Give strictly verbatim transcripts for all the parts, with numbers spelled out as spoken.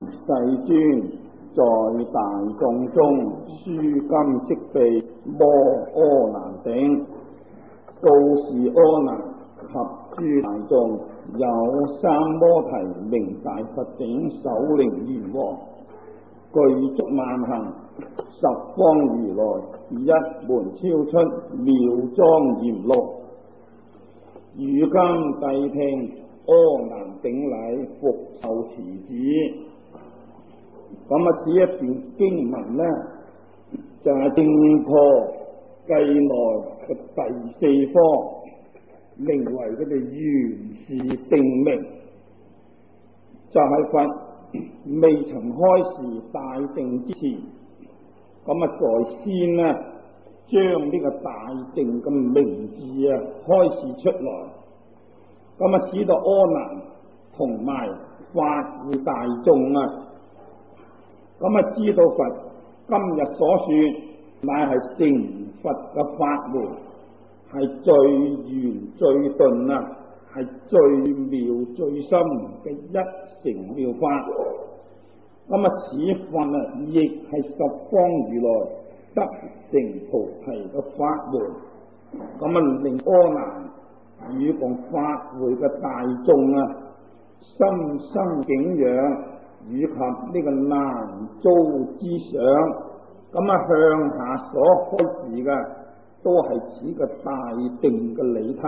世尊在大眾中書金即被摩阿難頂，告示阿難及諸大眾，有三摩提名大佛頂首楞嚴王，具足萬行，十方如來一門超出，妙莊嚴樂。如今諦聽阿難頂禮，復受持旨。咁啊，此一段經文呢，就係正破計內嘅第四科，名為佢哋原是定名，就係、是、佛未曾開示大定之前，咁啊在先呢，將呢個大定嘅名字啊開示出來，咁啊使到阿難同埋法會大眾啊，咁啊知道佛今日所說乃係成佛嘅法門，係最圓最頓啊，係最妙最深嘅一乘妙法。咁啊此法啊亦係十方如來得成菩提嘅法門。咁啊令阿難與共法會嘅大眾啊深深景仰，以及呢個難遭之想，咁啊向下所開示嘅都係指個大定嘅理體。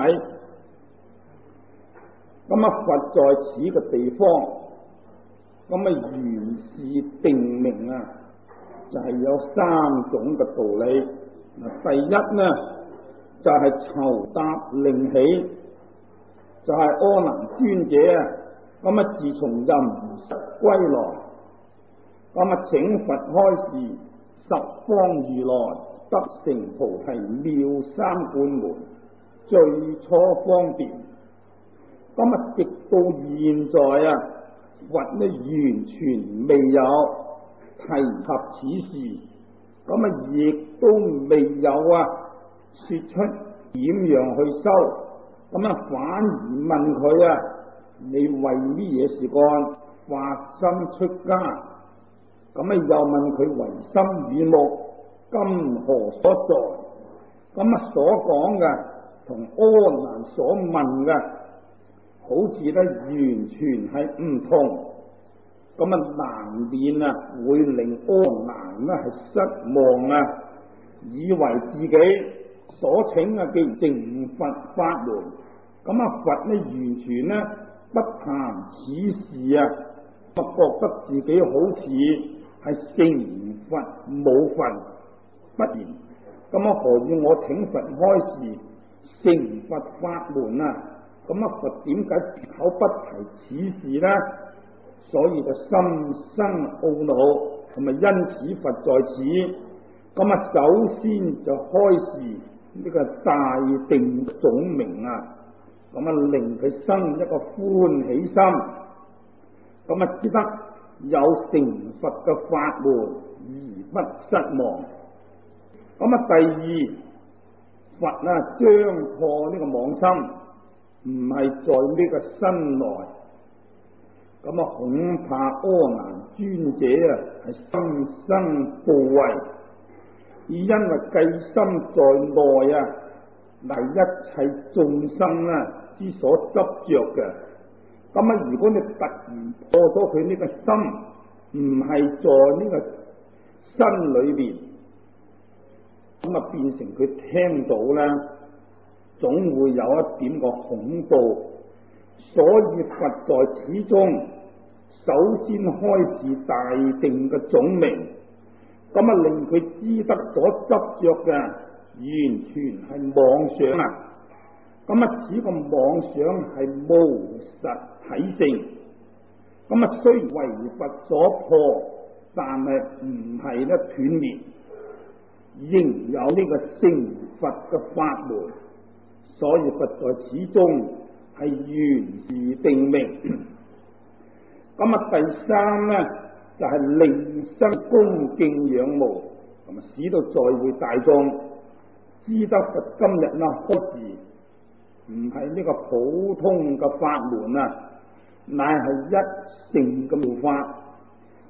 咁啊佛在此嘅地方，咁啊原是定名啊，就係、是、有三種嘅道理。嗱，第一呢就係、是、酬答令起，就係、是、阿難尊者啊。咁啊自從任失歸來，咁啊請佛開示十方如來得成菩提妙三觀門最初方便。咁啊直到現在啊，佛呢完全未有提及此事，咁啊亦都未有啊說出點樣去修，咁啊反而問佢啊，你為乜嘢事幹發心出家？咁啊又問佢為心與目今何所在？咁啊所講嘅同阿難所問嘅，好似咧完全係唔同。咁啊難免啊會令阿難呢係失望啊，以為自己所請嘅嘅成佛法門，咁啊佛呢完全呢不談此事啊，不覺得自己好似係成佛冇份，不然咁啊何以我請佛開示成佛法門啊？咁啊佛點解絕口不提此事呢？所以就心生懊惱，同埋因此佛在此，咁啊首先就開示呢個大定總名啊。咁啊令佢生一個歡喜心，咁啊只得有成佛嘅法門而不失望。咁啊第二，佛啊將破呢個妄心，唔係在呢個身內，咁啊恐怕阿難尊者啊係心生怖畏，而因為計心在內啊，係一切眾生啊之所執着嘅。咁啊如果你突然破咗佢呢個心，唔係在呢個身裏邊，咁啊變成佢聽到咧，總會有一點個恐怖。所以佛在此中首先開示大定嘅總名，咁啊令佢知得所執着嘅完全係妄想啊！咁啊，此個妄想係無實體性，咁啊雖為佛所破，但係唔係咧斷滅，仍有呢個成佛嘅法門。所以佛在此中係原是定名。咁啊，第三咧就係、是、令生恭敬仰慕，咁啊使到在會大眾知得佛今日呢開示唔係呢個普通嘅法門啊，乃係一乘嘅妙法。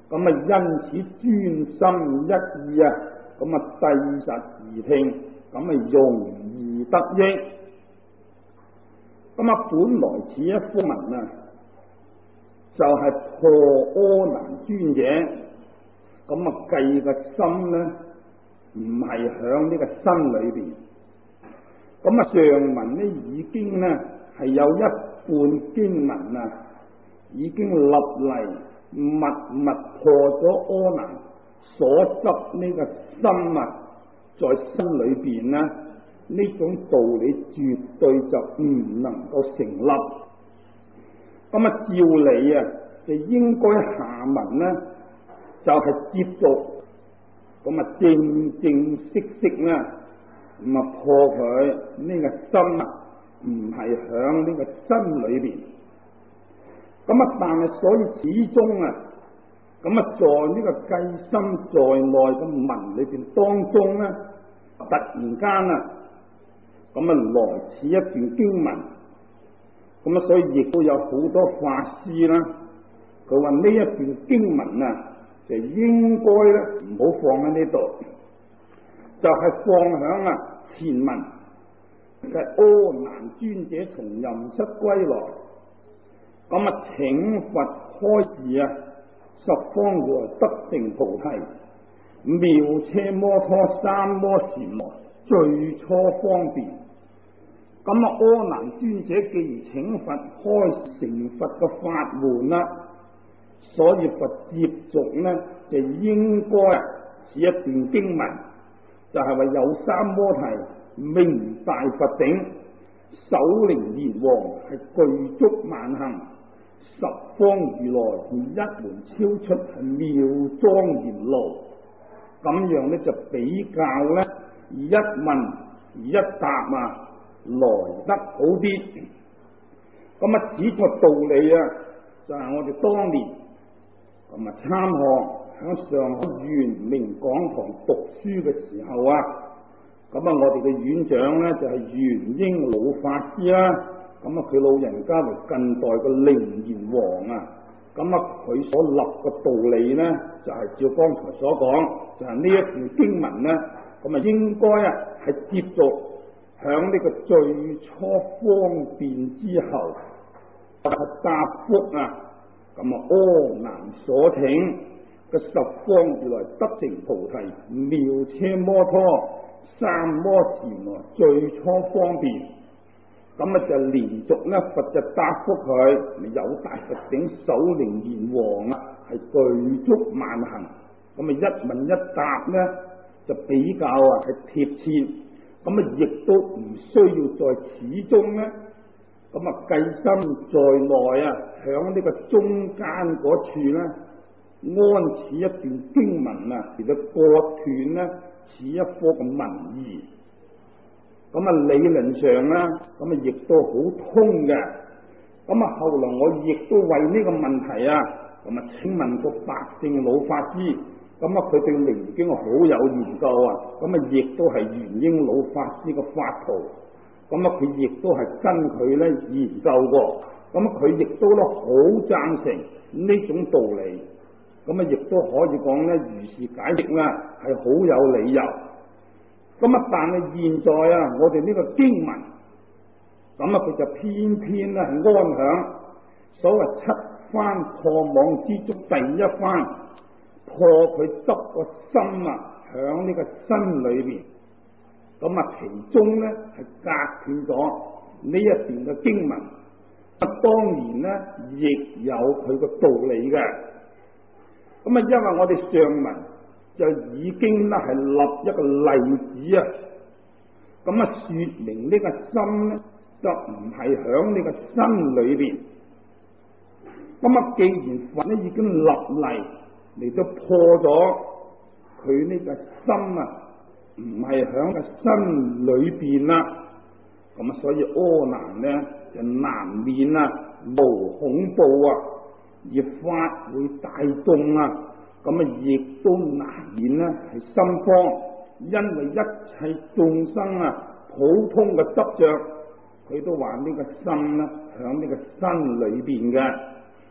咁啊因此專心一意啊，咁啊諦實而聽，咁啊容易得益。咁啊本來此一科文啊，就係、是、破柯南尊者，咁啊計個心咧，唔係響呢個身裏邊。咁啊上文咧已經咧係有一半經文啊，已經立嚟默默破咗柯南所執呢個心啊，在心裏邊咧呢種道理絕對就唔能夠成立。咁啊照理啊就應該下文咧就係、是、接續，咁啊正正式式咧咁啊破佢呢個心啊唔係響呢個身裏邊。咁啊但係所以始終啊咁啊在呢個計心在內嘅文裏邊當中咧，突然間啊咁啊來此一段經文，咁啊所以亦都有好多法師啦，佢話呢一段經文啊就應該咧唔好放喺呢度，就係、是、放響啊前文嘅柯南尊者從任室歸來，咁啊請佛開示啊，十方如來得成菩提，妙車摩托三摩禪來最初方便。咁啊柯南尊者既然請佛開成佛嘅法門啦，所以佛接續呢就應該是一段經文，就係、是、話有三摩提名大佛頂，首楞嚴王係具足萬行，十方如來一門超出係妙莊嚴路。咁樣呢就比較呢一問一答啊來得好啲。咁啊此個道理啊就係、是、我哋當年咁啊參學喺上海圓明講堂讀書嘅時候啊，咁啊我哋嘅院長咧就係、是、圓英老法師啦，咁啊佢老人家為近代嘅楞嚴王啊，咁啊佢所立嘅道理咧就係、是、照剛才所講，就係、是、呢一段經文咧，咁啊應該啊係接續響呢個最初方便之後，係答覆啊，咁啊柯南所請嘅十方如來得成菩提，妙車摩托三摩禪來最初方便。咁啊就連續咧佛就答覆佢，有大佛頂首楞嚴王啊係具足萬行。咁啊一問一答咧就比較啊係貼切，咁啊亦都唔需要在始終咧，咁啊計心在內啊響呢個中間嗰處咧安此一段經文啊，而到割斷咧此一科嘅文義。咁啊理論上咧，咁啊亦都好通嘅。咁啊後來我亦都為呢個問題啊，咁啊請問個白姓老法師，咁啊佢對《楞經》好有研究啊，咁啊亦都係圓英老法師嘅法徒，咁啊佢亦都係跟佢咧研究過，咁啊佢亦都咧好贊成呢種道理，咁啊亦都可以講咧如是解釋啦，係好有理由。咁啊但係現在啊我哋呢個經文，咁啊佢就偏偏咧係安響所謂七番破網之中第一番，破佢執個心啊響呢個身裏邊，咁啊其中咧係隔斷咗呢一段嘅經文，啊當然咧亦有佢個道理嘅。咁啊因為我哋上文就已經咧係立一個例子啊，咁啊說明呢個心咧就唔係響呢個身裏邊。咁啊既然佛咧已經立例嚟到破咗佢呢個心啊唔係響個身裏邊啦，咁啊所以柯南咧就難免啊無恐怖啊而法會大眾啊，咁啊亦都難免咧係心慌，因為一切眾生啊普通嘅執着，佢都話呢個心咧響呢個身裏邊嘅。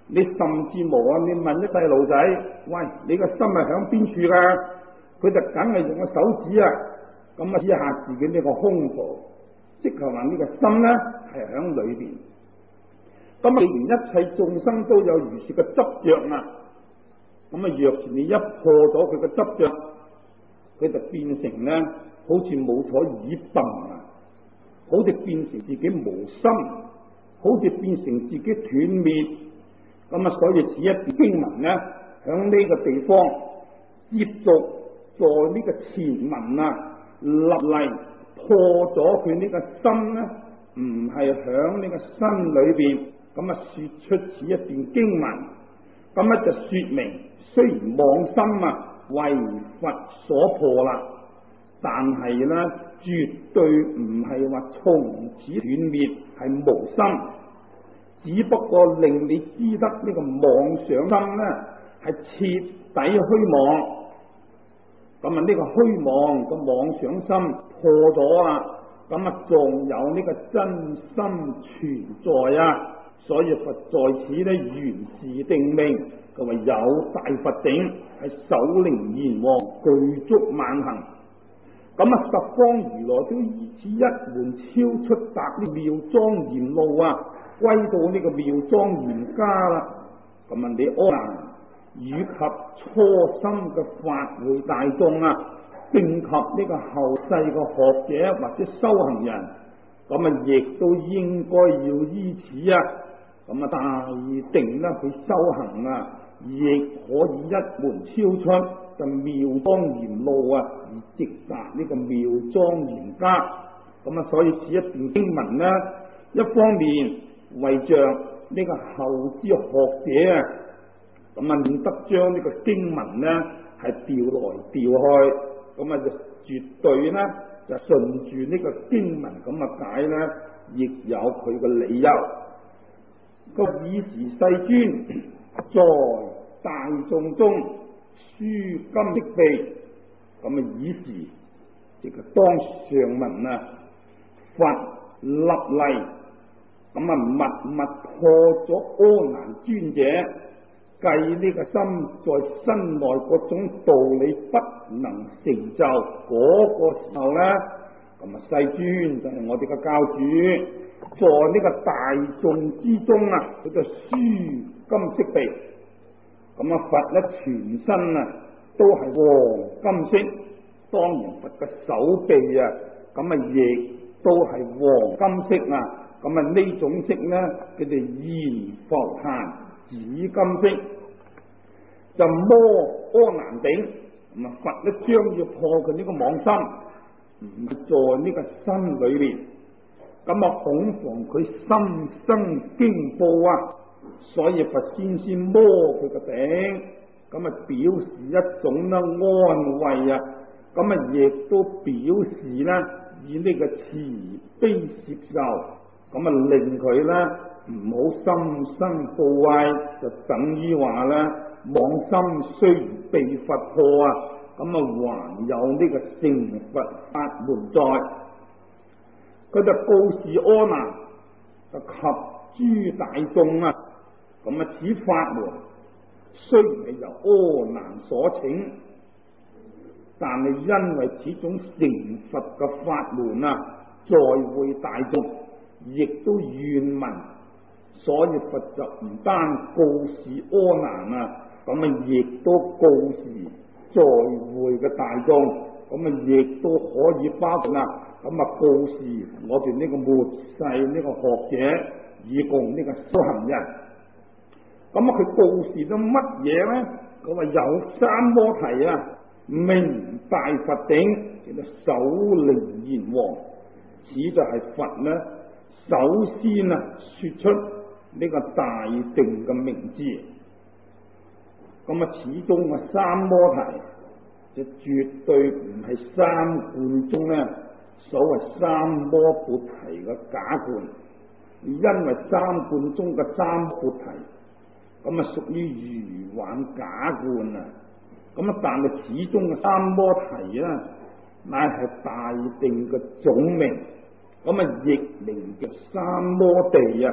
你甚至無啊，你問一細路仔，喂，你個心係響邊處㗎？佢就梗係用個手指啊，咁啊指下自己呢個胸部，即係話呢個心咧係響裏邊。咁既然一切眾生都有如是嘅執着啊，咁啊若然你一破咗佢嘅執着，佢就變成咧好似冇咗耳鬢啊，好似變成自己無心，好似變成自己斷滅。咁啊，所以此一段經文咧，響呢個地方接續在呢個前文啊立例破咗佢呢個心咧，唔係響呢個身裏邊，咁啊說出此一段經文，咁啊就說明雖然妄心啊為佛所破啦，但係咧絕對唔係話從此斷滅，係無心。只不過令你知得呢個妄想心咧係徹底虛妄，咁啊呢個虛妄個妄想心破咗啊，咁啊仲有呢個真心存在啊，所以佛在此咧原是定命，佢話有大佛頂係首楞嚴王具足萬行，咁啊十方如來都以此一門超出達呢妙莊嚴路啊，歸到呢個妙莊嚴家啦，咁啊你阿難以及初心嘅法會大眾啊，並及呢個後世嘅學者或者修行人，咁啊亦都應該要依此啊，咁啊大定啦去修行啊，亦可以一門超出就妙莊嚴路啊，而直達呢個妙莊嚴家。咁啊所以此一段經文呢，一方面為着呢個後之學者啊，咁啊免得將呢個經文呢係調來調去，咁啊就絕對呢就順住呢個經文咁啊解呢，亦有佢嘅理由。個爾時世尊在大眾中書金色臂，咁啊爾時即係當上文啊，佛立例。咁啊，默默破咗阿難尊者計呢個心在身內嗰種道理不能成就嗰個時候咧，咁啊世尊就係我哋嘅教主，在呢個大眾之中啊，佢就書金色臂，咁啊佛咧全身啊都係黃金色，當然佛嘅手臂啊，咁啊亦都係黃金色啊。咁啊呢種色咧，佢哋現浮檀紫金色，就摩阿難頂。咁啊佛咧將要破佢呢個妄心，唔在呢個心裏邊，咁啊恐防佢心生驚怖啊，所以佛先先摩佢個頂，咁啊表示一種咧安慰啊，咁啊亦都表示咧以呢個慈悲攝受。咁啊，令佢咧唔好心生怖畏，就等於話咧，妄心雖然被佛破啊，咁啊還有呢個成佛法門在。佢就告示阿難，就及諸大眾啊，咁啊此法門雖然係由阿難所請，但係因為此種成佛嘅法門啊，在會大眾亦都願聞，所以佛就唔單告示阿難啊，咁啊亦都告示在會嘅大眾，咁啊亦都可以包括啦，咁啊告示我哋呢個末世呢個學者，以共呢個修行人。咁啊佢告示咗乜嘢咧？佢話有三摩提啊，名大佛頂，叫做首楞嚴王，此就係佛咧。首先啊，說出呢個大定嘅名字，咁啊，始終啊三摩提就絕對唔係三觀中咧所謂三摩缽提嘅假觀，因為三觀中嘅三缽提，咁啊屬於愚幻假觀啊，咁啊但係始終嘅三摩提啊，乃係大定嘅總名。咁啊，亦名叫三摩地啊，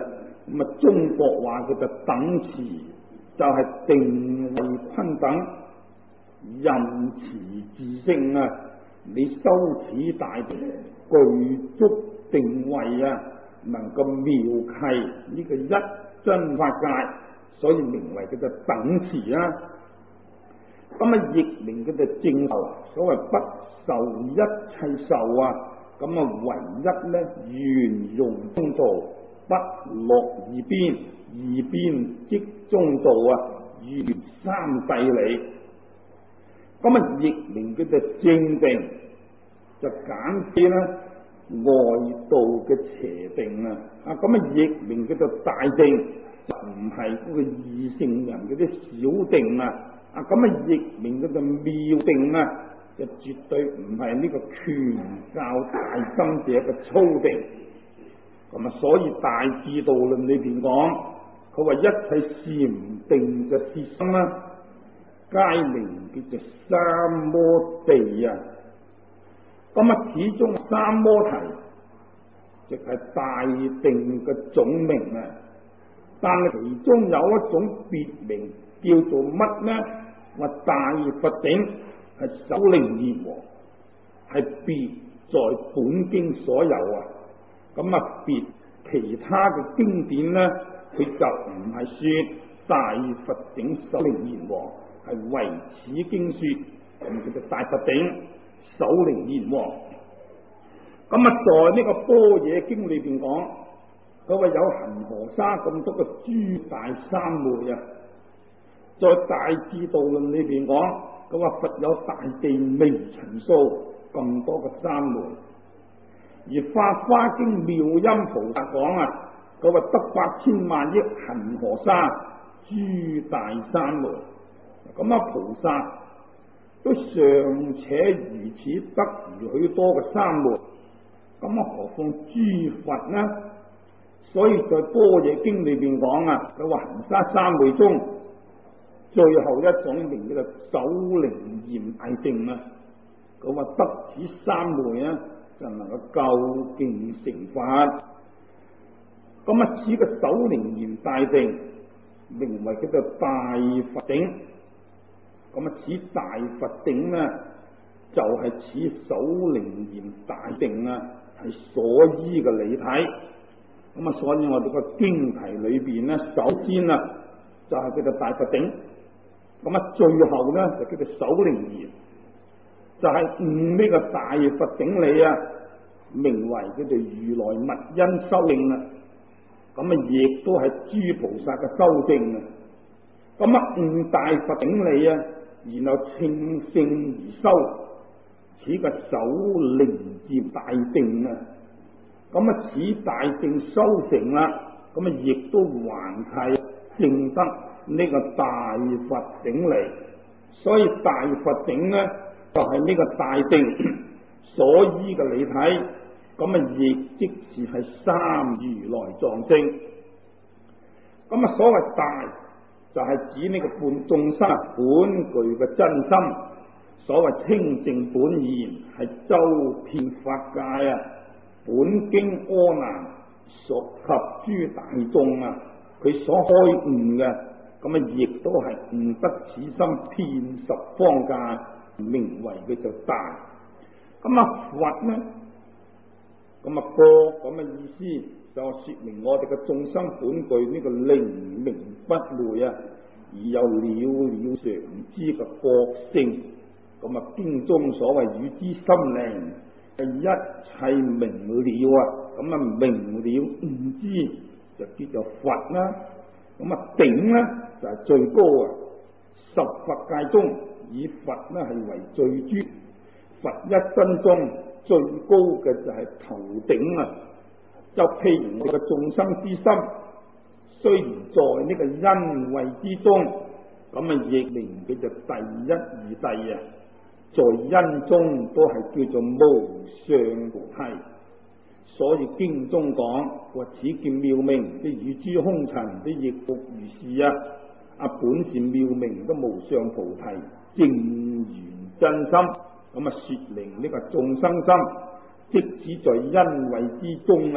咁啊，中國話佢就等持，就係、是、定位坤等，任持自性啊！你修此大定，具足定位啊，能夠妙契呢個一真法界，所以名為佢就等持啊。咁啊，亦名佢就正受，所謂不受一切受啊。咁啊，唯一咧圓融中道，不落二邊，二邊即中道啊，圓三諦理。咁啊，亦名佢就正定，就簡啲啦，外道嘅邪定啊。啊，咁啊，亦名佢就大定，就唔係嗰個異性人嗰啲小定啊。啊，咁啊，亦名佢就妙定啊。就絕對唔係呢個權教大心者嘅粗定，咁啊，所以大智度論裏邊講，佢話一切禪定嘅徹心啦，皆名叫做三摩地啊。咁啊，始終三摩提即係大定嘅總名啊，但係其中有一種別名叫做乜呢？話大佛頂。係首楞嚴王，係別在本經所有啊。咁啊，別其他嘅經典咧，佢就唔係說大佛頂首楞嚴王，係唯此經說，咁叫做大佛頂首楞嚴王。咁啊，在呢個般若經裏邊講，佢話有恆河沙咁多嘅諸大三昧啊。在大智度論裏邊講。佢話佛有大地微塵數咁多個三昧，而法華經妙音菩薩講啊，佢話得百千萬億恒河沙諸大三昧，咁啊菩薩都尚且如此得如許多嘅三昧，咁啊何況諸佛呢？所以在般若經裏邊講啊，佢話恒沙三昧中。最後一種名叫做首楞嚴大定啊！佢話得此三昧啊，就能夠究竟成佛。咁啊，此個首楞嚴大定，名為叫做大佛頂。咁啊，此大佛頂呢，就係、是、此首楞嚴大定啊，係所依嘅理體。咁啊，所以我哋個經題裏邊呢，首先啊，就係、是、叫做大佛頂。咁啊，最後咧就叫做首楞嚴，就係悟呢個大佛頂理啊，名為叫做如來密因修證啊。咁啊，亦都係諸菩薩嘅修證啊。咁啊，悟大佛頂理啊，然後稱聖而修，此個首楞嚴大定啊。咁啊，此大定修成啦，咁啊，亦都還係證得呢個大佛頂理，所以大佛頂呢，就係、是、呢個大定所依嘅理體，咁啊亦即是係三如來藏證。咁啊，所謂大就係、是、指呢個本眾生本具嘅真心，所謂清淨本然係周遍法界啊，本經阿難所及諸大眾啊，佢所開悟嘅。咁啊，亦都係悟得此心遍十方界，名為佢就大。咁啊，佛呢？咁啊，國咁嘅意思就說明我哋嘅眾生本具呢個靈明不昧啊，而有了了常知嘅覺性。咁啊，經中所謂與之心靈，係一切明了啊。咁啊，明了悟知就叫做佛啦。咁啊，頂咧就係、是、最高啊！十佛界中以佛咧係為最尊，佛一身中最高嘅就係頭頂啊！就譬如我哋嘅眾生之心，雖然在呢個因位之中，咁啊亦名叫做第一義諦啊，在因中都係叫做無上菩提。所以經中講話此見妙明，啲與諸空塵啲亦復如是啊！啊本是妙明都無上菩提正圓真心，咁啊說明呢個眾生心，即使在因位之中啊，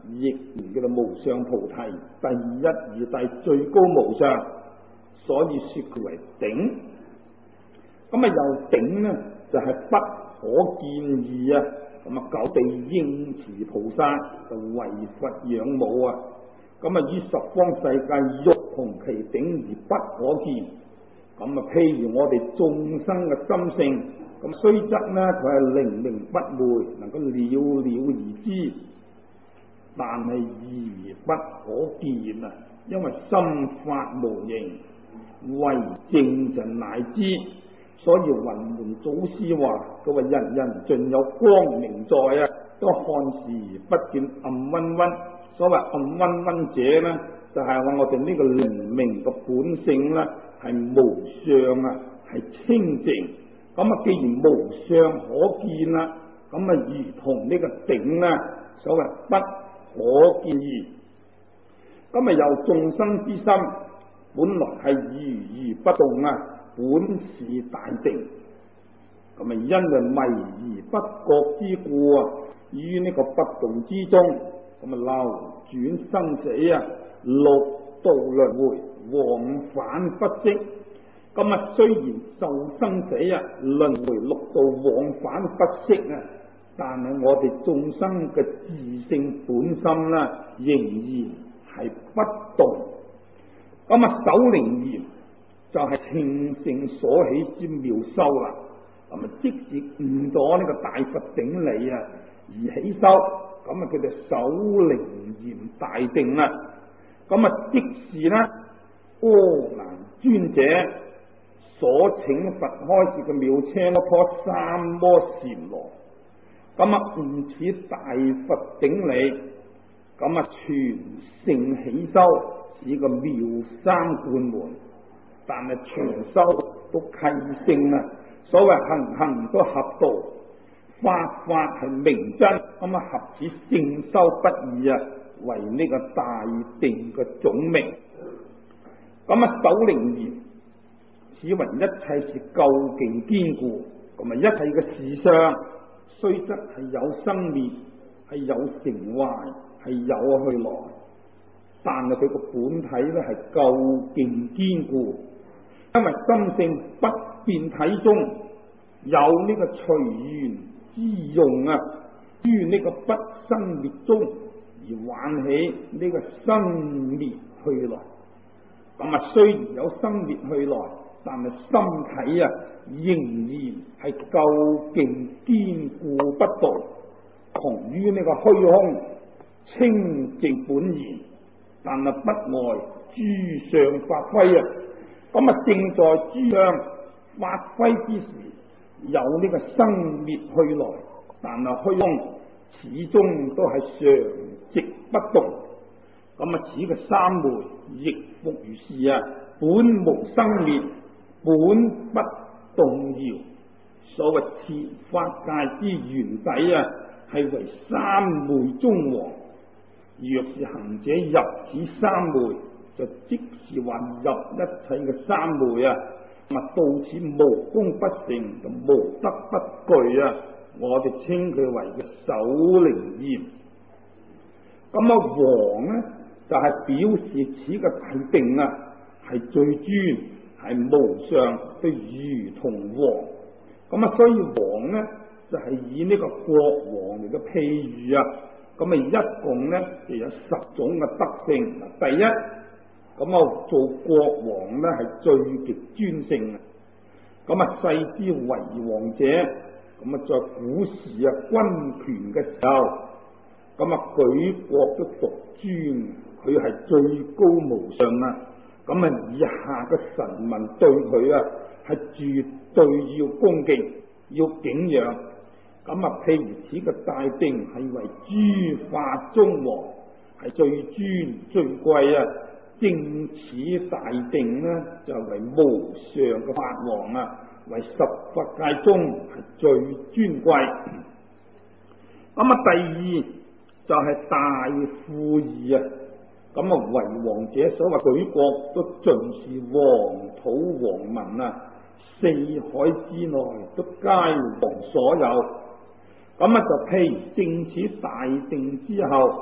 亦然叫做無上菩提，第一義諦最高無上，所以說佢為頂。咁啊，又頂呢，就係、是、不可見義啊。咁啊，九地應持菩薩就為佛仰慕啊。咁啊，於十方世界欲同其頂而不可見。咁啊，譬如我哋眾生嘅心性，咁雖則呢，佢係靈明不昧，能夠了了而知，但係義不可見啊。因為心法無形，為證就乃知。所以雲門祖師話：佢話人人盡有光明在啊，都看時不見暗溫溫。所謂暗溫溫者呢，就係、是、話我哋呢個靈明嘅本性呢，係無相啊，係清淨。咁啊，既然無相可見啦，咁啊，如同呢個頂呢，所謂不可見義。咁啊，由眾生之心本來係如如不動啊，本是大定。咁啊，因為迷而不覺之故啊，於呢個不動之中，咁啊流轉生死啊，六道輪迴往返不息。咁啊，雖然受生死啊，輪迴六道往返不息啊，但係我哋眾生嘅自性本心啦，仍然係不動。咁啊，首楞嚴就係聽性所起之妙修啦。咁啊，即使悟咗呢個大佛頂禮啊而起修，咁啊，佢哋首楞嚴大定啦。咁啊，即是呢阿難尊者所請佛開示嘅妙車嗰棵三摩禪羅，咁啊悟此大佛頂禮，咁啊全性起修，是個妙三觀門。但係全修都契性啊，所謂行行都合道，法法係明真，咁啊合此性修不二啊，為呢個大定嘅總名。咁啊首楞嚴，此為一切是究竟堅固，咁啊一切嘅事相，雖則係有生滅，係有成壞，係有去來，但係佢個本體咧係究竟堅固。因為心性不變體中有呢個隨緣之用啊，於呢個不生滅中而挽起呢個生滅去來。咁啊，雖然有生滅去來，但係心體啊仍然係究竟堅固不動，同於呢個虛空清淨本然，但係不外諸相發揮啊。咁啊，正在諸相發揮之時，有呢個生滅去來，但係虛空始終都係常寂不動。咁啊，此嘅三昧亦復如是啊，本無生滅，本不動搖。所謂設法界之原底啊，係為三昧中王。若是行者入此三昧，就即是話入一切嘅三昧啊，咁啊到此無功不成，就無德不具啊。我哋稱佢為嘅首楞嚴。咁啊王呢，就係、是、表示此嘅大定啊，係最尊，係無上，都如同王。咁啊，所以王呢，就係、是、以呢個國王嚟嘅譬喻啊。咁啊，一共呢，就有十種嘅德性。第一，咁啊，做國王咧係最極尊勝啊！咁啊，世之為王者，咁啊，在古時啊，軍權嘅時候，咁啊，舉國都獨尊，佢係最高無上啊！咁啊，以下嘅臣民對佢啊，係絕對要恭敬，要敬仰。咁啊，譬如此個大定係為諸法中王，係最尊最貴啊！正此大定呢，就為無上嘅法王啊，為十法界中係最尊貴。咁啊，第二就係、是、大富義啊。咁啊，為王者所謂舉國都盡是黃土黃民啊，四海之內都皆王所有。咁啊，就譬如正此大定之後，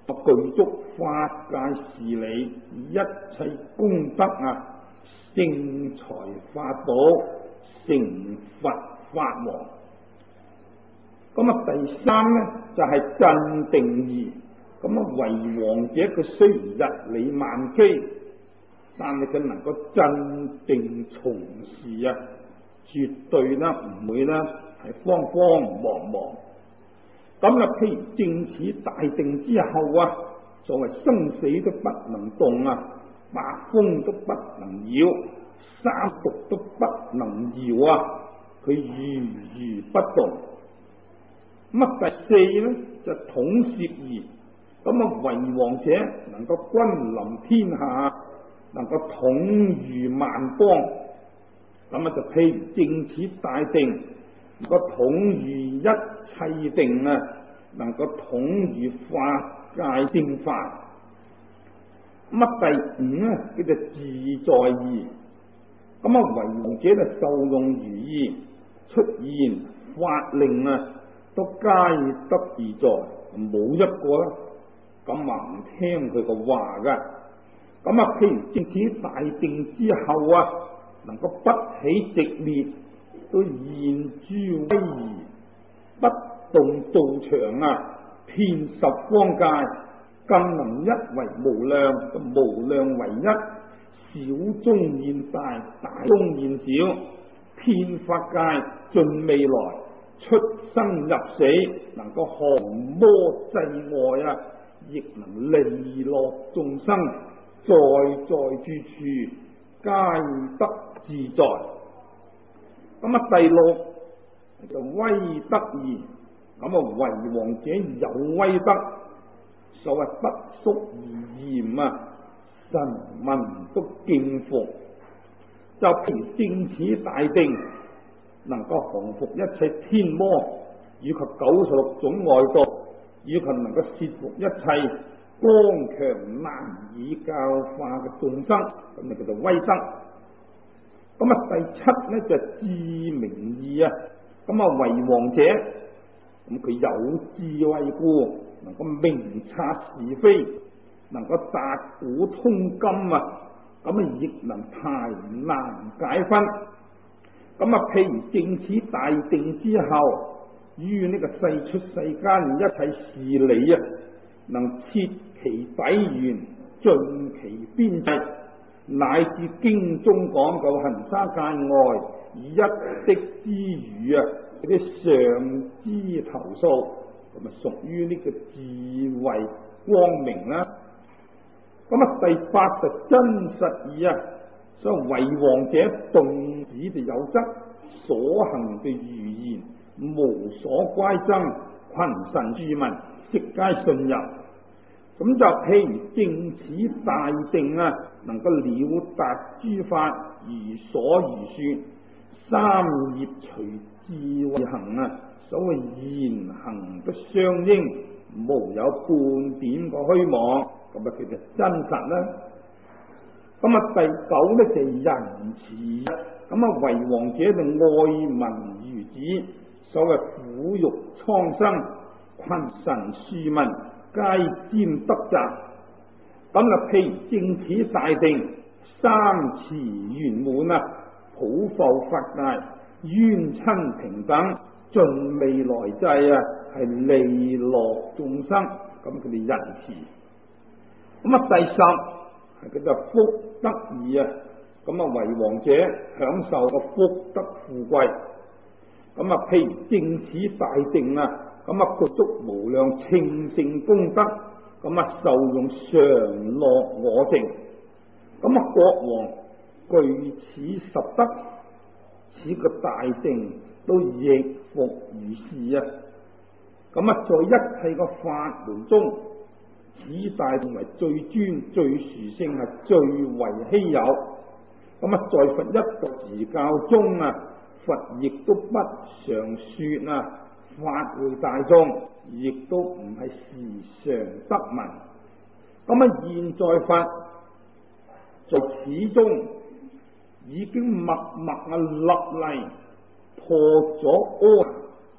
具足法界事理，一切功德啊，聖財法寶，成佛法王。咁啊，第三呢，就係、是、鎮定義。咁啊，為王者佢雖然日理萬機，但係佢能夠鎮定從事啊，絕對呢唔會呢係慌慌忙忙。咁啊，譬如正此大定之後啊，所謂生死都不能動啊，八風都不能擾，三毒都不能搖啊，佢如如不動。咁啊，第四呢，就統攝義。咁啊，為王者能夠君臨天下，能夠統御萬邦。咁啊，就譬如正此大定，能夠統御一切定啊，能夠統御法界正法。咁啊，第五咧叫做自在義。咁啊，為王者就受用如意，出現法令啊，都皆得自在，冇一個啦咁話唔聽佢個話噶。咁啊，譬如正此大定之後啊，能夠不起直烈，都現諸威儀，不動道場啊，遍十方界，更能一為無量，無量為一，小中現大，大中現小，遍法界盡未來，出生入死，能夠降魔制外啊，亦能利樂眾生，在在處處皆得自在。咁啊，第六就威德義。咁啊，為王者有威德，所謂不縮而嚴啊，神民都敬服。就譬如正此大定，能夠降服一切天魔，以及九十六種外道，以及能夠攝服一切剛強難以教化嘅眾生，咁就叫做威德。咁啊，第七呢，就智明義啊。咁啊，為王者，咁佢有智慧故，能夠明察是非，能夠達古通今啊，咁啊亦能排難解分。咁啊，譬如正此大定之後，於呢個世出世間一切事理啊，能徹其底源，盡其邊際，乃至經中講究行沙界外一的之語啊，嗰啲上知頭數，咁啊屬於呢個智慧光明啦。咁啊，第八就真實義啊，所以為王者動止就有則，所行嘅如言，無所乖爭，群臣庶民悉皆信任。咁就譬如正此大定啊，能夠了達諸法，如所如說，三業隨智慧行啊，所謂言行都相應，無有半點個虛妄，咁啊叫做真實啦。咁啊，第九咧就係仁慈，咁啊為王者就愛民如子，所謂撫育蒼生，群臣庶民皆沾得澤。咁啊，譬如正此大定，三慈圓滿啊，普覆法界，冤親平等，盡未來際啊，係利樂眾生，咁佢哋仁慈。咁啊，第十係叫做福德義啊，咁啊為王者享受個福德富貴。咁啊，譬如正此大定啊，咁啊具足無量清淨功德，咁啊受用常樂我淨。咁啊國王具此十德，此個大定都亦復如是啊。咁啊，在一切個法門中，此大定為最尊最殊勝，係最為稀有。咁啊，在佛一個時教中啊，佛亦都不常說啊，法會大眾，亦都唔係時常得聞。咁啊，現在佛在此中已經默默啊立例破咗阿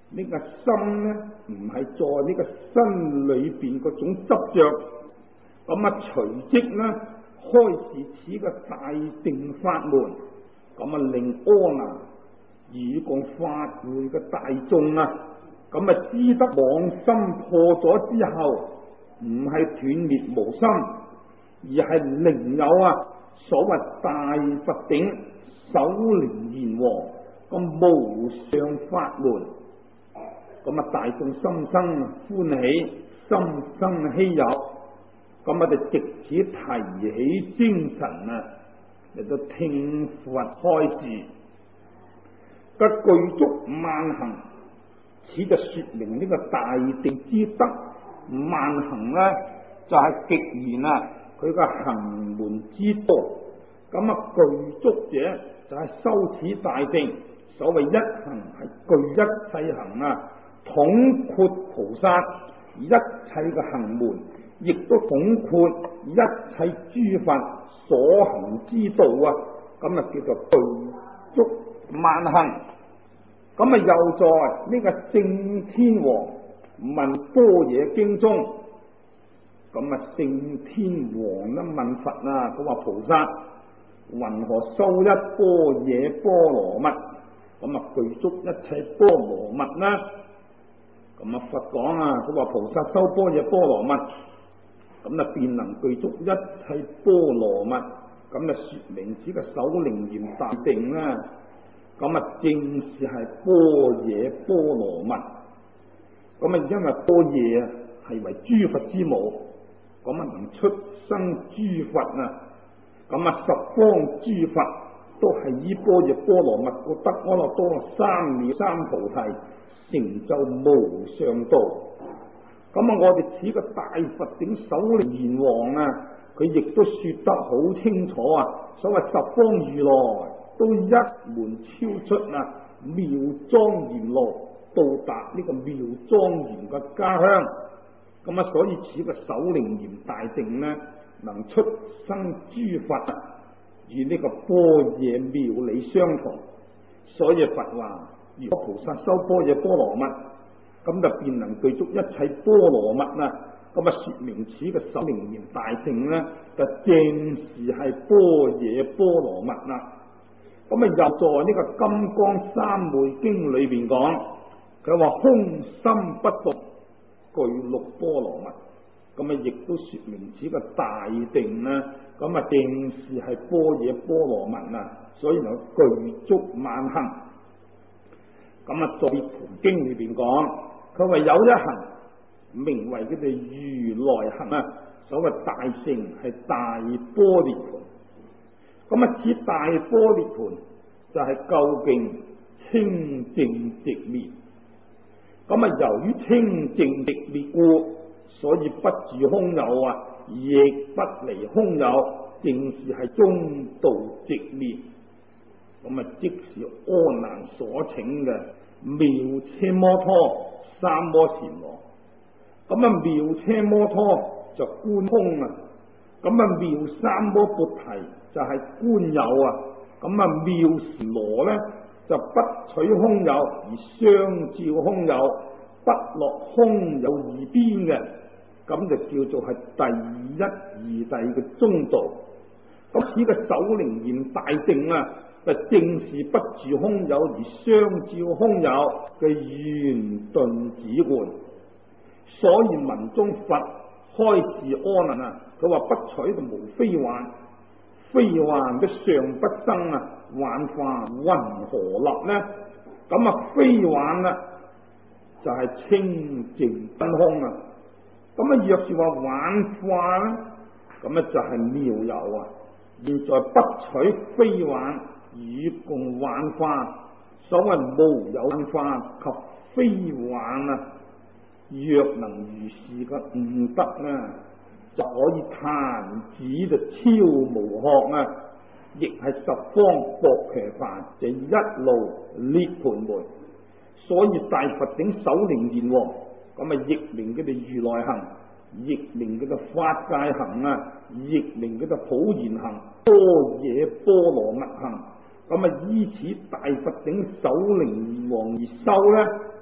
呢、這個心呢，唔係在呢個身裏邊嗰種執着，咁啊隨即呢開示此個大定法門，咁啊令阿難以共法會嘅大眾啊，咁啊知得妄心破咗之後，唔係斷滅無心，而係另有啊所謂大佛頂首楞嚴王咁無上法門，咁啊大眾心生歡喜，心生希有，咁啊就藉此提起精神啊嚟到聽佛開示，個具足萬行，此就說明呢個大定之德。萬行呢就係、是、極然啊，佢個行門之多，咁啊具足者就係修此大定。所謂一行係具一切行啊，統括菩薩一切嘅行門，亦都統括一切諸佛所行之道啊，咁啊叫做具足萬行。咁啊又在呢個聖天王問般若經中，咁啊聖天王咧問佛啊，佢話菩薩云何修一般若波羅蜜？咁啊具足一切波羅蜜啦。咁啊佛講啊，佢話菩薩修般若波羅蜜，咁啊便能具足一切波羅蜜，咁啊說明此個首楞嚴大定啦。咁啊正是係般若波羅蜜。咁啊因為般若啊係為諸佛之母，咁啊能出生諸佛啊，咁啊十方諸佛都係依般若波羅蜜個得阿耨多羅三藐三菩提成就無上道。咁啊我哋此個大佛頂首楞嚴王啊，佢亦都說得好清楚啊，所謂十方如來都一門超出啊妙莊嚴路，到達呢個妙莊嚴嘅家鄉。咁啊所以此個首楞嚴大定呢，能出生諸佛，與呢個般若妙理相同。所以佛話，如果菩薩修般若波羅蜜，咁就便能具足一切波羅蜜啦。咁啊說明此個首楞嚴大定呢，就正是係般若波羅蜜啦。咁啊又在呢個金剛三昧經裏邊講，佢話空心不動具六波羅蜜，咁啊亦都說明此個大定啦。咁啊正是係般若波羅蜜啊，所以有具足萬行。咁啊在《涅槃經》裏邊講，佢話有一行名為佢哋如來行啊，所謂大乘係大般涅槃。咁啊此大般涅槃就係究竟清淨寂滅。咁啊由於清淨寂滅故，所以不住空有啊，亦不離空有，正是係中道寂滅。咁啊即是阿難所請嘅妙車摩托三摩纏王。咁啊妙車摩托就觀空啊，咁啊妙三摩缽提就係觀有啊，咁啊妙禪羅咧就不取空有而相照空有，不落空有二邊嘅，咁就叫做係第一二諦嘅中道。咁此個首楞嚴大定啊，就正是不住空有而相照空有嘅圓頓止觀。所以文中佛開示阿難啊，佢話不取就無非幻，非幻的尚不生啊，幻化云何立呢？咁啊非幻啊就係、是、清淨真空啊。咁啊若是話幻化咧，咁啊就係妙有啊。現在不取非幻與共幻化，所謂無有幻化及非幻啊，若能如是嘅悟得啊，就可以彈指就超無學啊，亦係十方薄伽梵就一路涅槃門。所以大佛頂首楞嚴王，咁啊譯名佢哋如來行，譯名佢哋法界行啊，譯名佢哋普賢行、般若波羅蜜行。咁啊依此大佛頂首楞嚴王而修咧，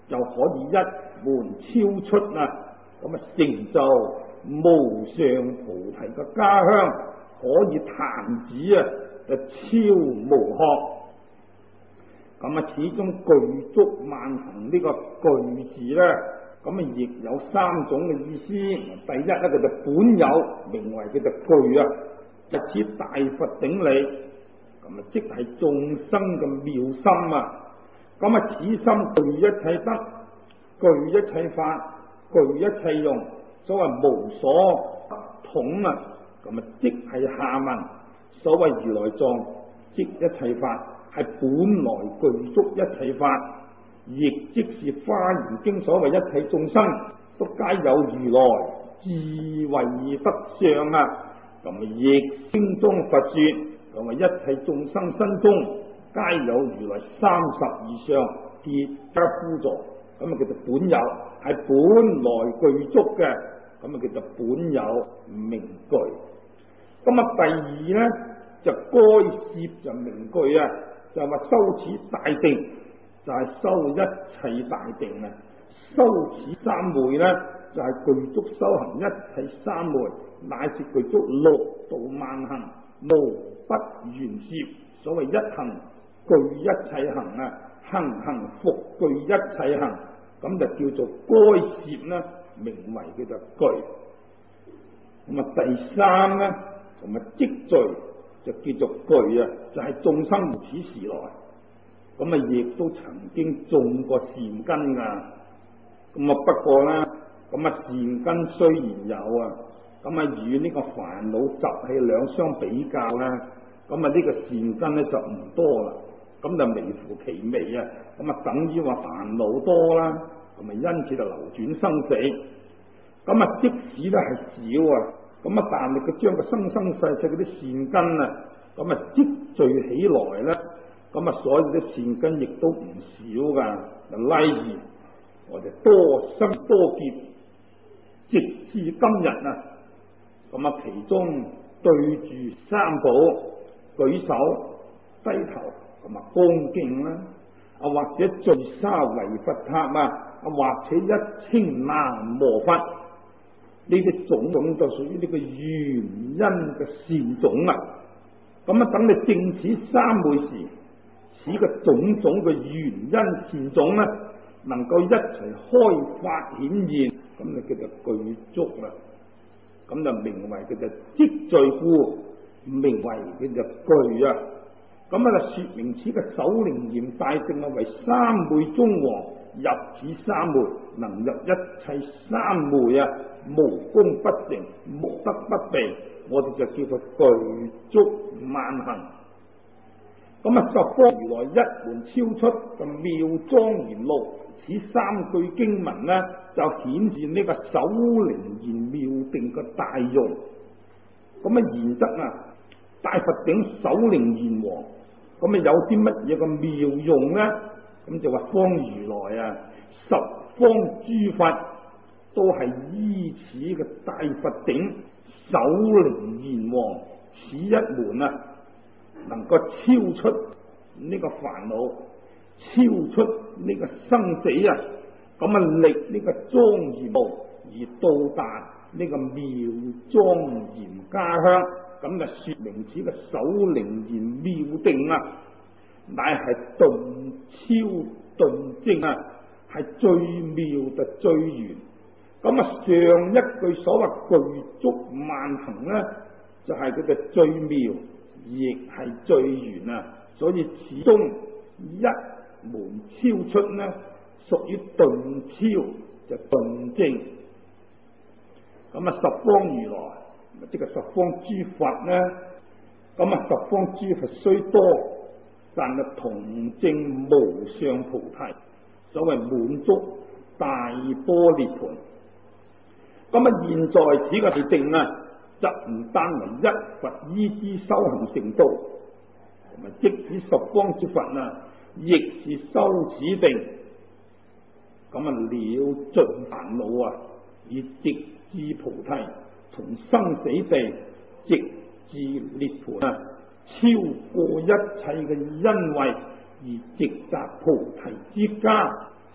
就可以一門超出啊，咁啊成就無上菩提嘅家鄉，可以彈指啊就超無學。咁啊，始終具足萬行呢個具字咧，咁啊亦有三種嘅意思。第一咧，佢就本有，名為佢就具啊，就似大佛頂禮，咁啊即係眾生嘅妙心啊。咁啊，此心具一切德，具一切法，具一切用，所謂無所不統啊。咁啊，即係下文，所謂如來藏，即一切法。係本來具足一切法，亦即是《華嚴經》所謂一切眾生都皆有如來智慧德相啊！咁啊，亦經中佛說，咁啊，一切眾生身中皆有如來三十二相結跏趺坐，咁啊叫做本有，係本來具足嘅，咁啊叫做本有名具。咁啊，第二呢，就該攝就名具啊！就係話修此大定，就係、是、修一切大定啊！修此三昧呢，就係、是、具足修行一切三昧，乃是具足六度萬行，無不完攝。所謂一行具一切行啊，行行復具一切行，咁就叫做該攝呢，名為叫做具。咁啊，第三呢，同埋積聚。就叫做具啊，就係、是、眾生無始時來，咁啊亦都曾經種過善根噶，咁啊不過咧，咁啊善根雖然有啊，咁啊與呢個煩惱習氣兩相比較咧，咁啊呢個善根咧就唔多啦，咁就微乎其微啊，咁啊等於話煩惱多啦，咁啊因此就流轉生死，咁啊即使咧係少啊。咁啊，但係佢將個生生世世嗰啲善根啊，咁啊積聚起來咧，咁啊所有啲善根亦都唔少噶。例如我哋多生多劫，直至今日啊，咁啊其中對住三寶，舉手低頭，咁啊恭敬啦，啊或者聚沙為佛塔啊，啊或者一稱南無佛。呢啲種種就屬於呢個緣因嘅善種啊！咁啊，等你證此三昧時，此個種種嘅緣因善種咧，能夠一齊開發顯現，咁就叫做具足啦。咁就名為叫做積聚故，名為叫做具啊！咁啊，就說明此個首楞嚴大定啊，為三昧中王，入此三昧，能入一切三昧啊！無功不成，無德不備，我哋就叫做具足萬行。咁啊，十方如來一門超出嘅妙莊嚴錄，此三句經文呢，就顯示呢個首楞嚴妙定嘅大用。咁啊，然則啊，大佛頂首楞嚴王，咁啊有啲乜嘢嘅妙用呢？咁就話方如來啊，十方諸佛。都係依此嘅大佛頂首楞嚴王此一門啊，能夠超出呢個煩惱，超出呢個生死啊，咁啊歷呢個莊嚴路而到達呢個妙莊嚴家鄉，咁就說明此個首楞嚴妙定啊，乃係頓超頓證啊，係最妙嘅最圓。咁啊，上一句所謂具足萬行咧，就係佢嘅最妙，亦係最圓啊！所以始終一門超出呢，屬於頓超，就頓證。咁啊，十方如來，即係十方諸佛呢？咁啊，十方諸佛雖多，但係同證無上菩提，所謂滿足大般涅槃。咁啊，現在此個地定啊，則唔單為一佛依之修行成道，同埋即使十方諸佛啊，亦是修此定，咁啊了盡煩惱啊，以直至菩提，從生死地直至涅槃啊，超過一切嘅恩惠，而直達菩提之家，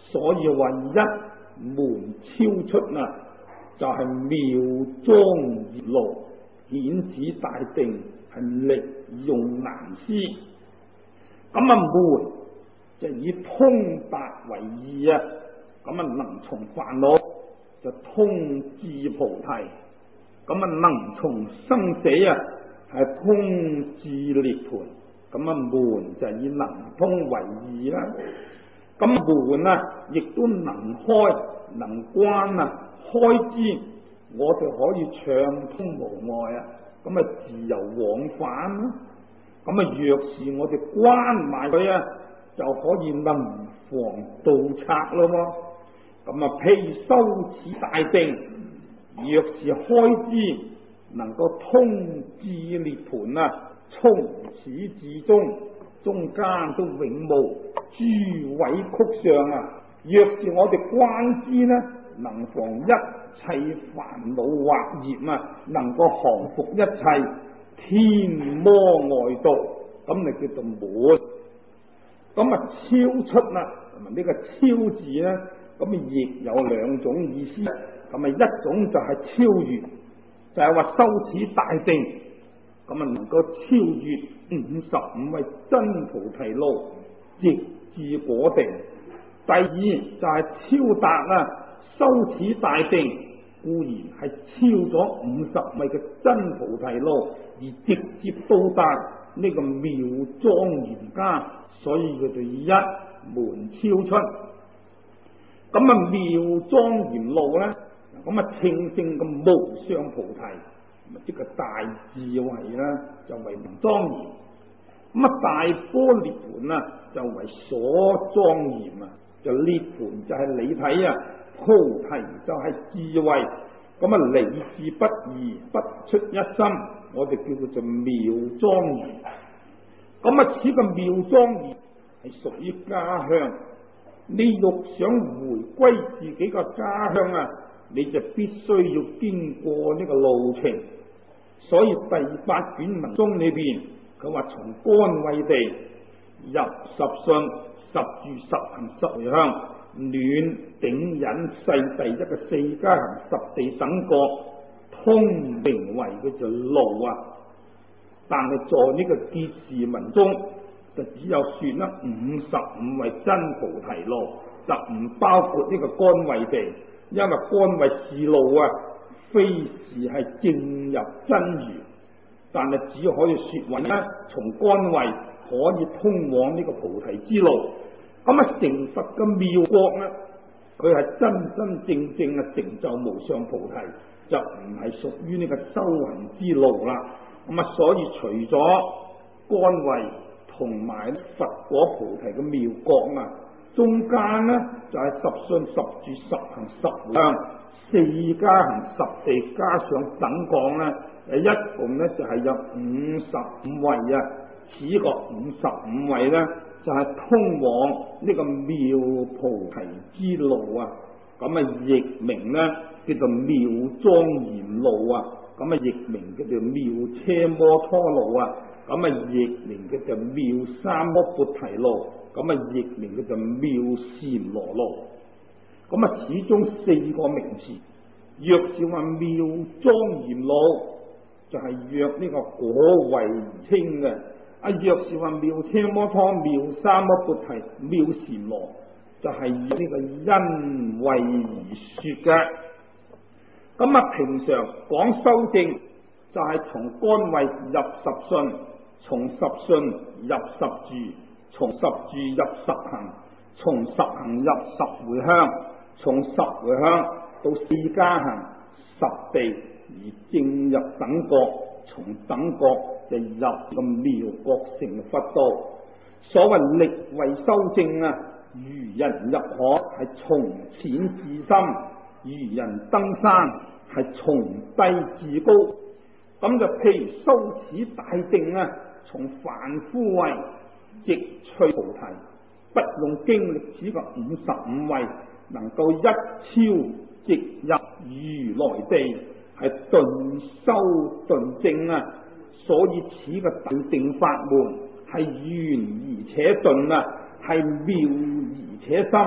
所以話一門超出啊，就係、是、妙莊嚴路，顯此大定係力用難施。咁啊門就以通達為義啊，咁啊能從煩惱就通至菩提，咁啊能從生死啊係通至涅槃。咁啊門就以能通為義啦。咁門啊亦都能開能關啊，開之我哋可以暢通無礙啊，咁啊自由往返啦。咁啊若是我哋關埋佢啊，就可以能防盜賊咯。咁啊譬如修此大定，若是開之能夠通至涅槃啊，從始至終中間都永無諸位曲上啊。若是我哋關之呢，能防一切煩惱惑業啊，能夠降伏一切天魔外道，咁你叫做門。咁啊超出啦，同埋呢個超字呢，咁亦有兩種意思。咁啊一種就係超越，就係話修此大定，咁啊能夠超越五十五位真菩提路，直至果定。第二就係超達啊，修此大定固然係超咗五十位嘅真菩提路，而直接到達呢個妙莊嚴家，所以佢就一門超出。咁啊妙莊嚴路咧，咁啊清淨嘅無上菩提，即係大智慧啦，就為名莊嚴。咁啊大般涅槃啊，就為所莊嚴啊。就涅槃就係理體啊，菩提就係智慧。咁啊理智不二，不出一心，我哋叫佢做妙莊嚴。咁啊此個妙莊嚴係屬於家鄉，你欲想回歸自己個家鄉啊，你就必須要經過呢個路程。所以第八卷文中裏邊，佢話從乾慧地入十信、十住、十行、十回向、暖頂忍世第一嘅四加行、十地等個，通名為佢做路啊。但係在呢個結事文中，就只有說啦五十五位真菩提路，就唔包括呢個乾慧地，因為乾慧是路啊，非是係正入真如，但係只可以說云啦，從乾慧可以通往呢個菩提之路。咁啊成佛嘅妙國咧，佢係真真正正嘅成就無上菩提，就唔係屬於呢個修行之路啦。咁啊所以除咗乾慧同埋佛果菩提嘅妙國啊，中間呢就係、是、十信、十住、十行、十回向、四加行、十地加上等講咧，誒一共咧就係有五十五位啊。此個五十五位咧，就係、是、通往呢個妙菩提之路啊。咁啊譯名咧叫做妙莊嚴路啊，咁啊譯名叫做妙車摩拖路啊，咁啊譯名叫做妙三摩缽提路，咁啊譯名叫做妙禪羅路。咁啊始終四個名詞，若是話妙莊嚴路，就係、是、若呢個果位而稱嘅。啊，若是話妙車摩拖、妙三摩缽提、妙禪羅，就係、是、以呢個因位而說嘅。咁啊，平常講修證，就係、是、從乾慧入十信，從十信入十住，從十住入十行，從十行入十回向，從十回向到四加行、十地而正入等覺，從等覺就入個妙覺成佛道。所謂力為修證啊，如人入海係從淺至深，如人登山係從低至高。咁就譬如修此大定啊，從凡夫位直趣菩提，不用經歷此個五十五位，能夠一超直入如來地，係頓修頓證啊。所以此個大定法門係圓而且頓啊，係妙而且深，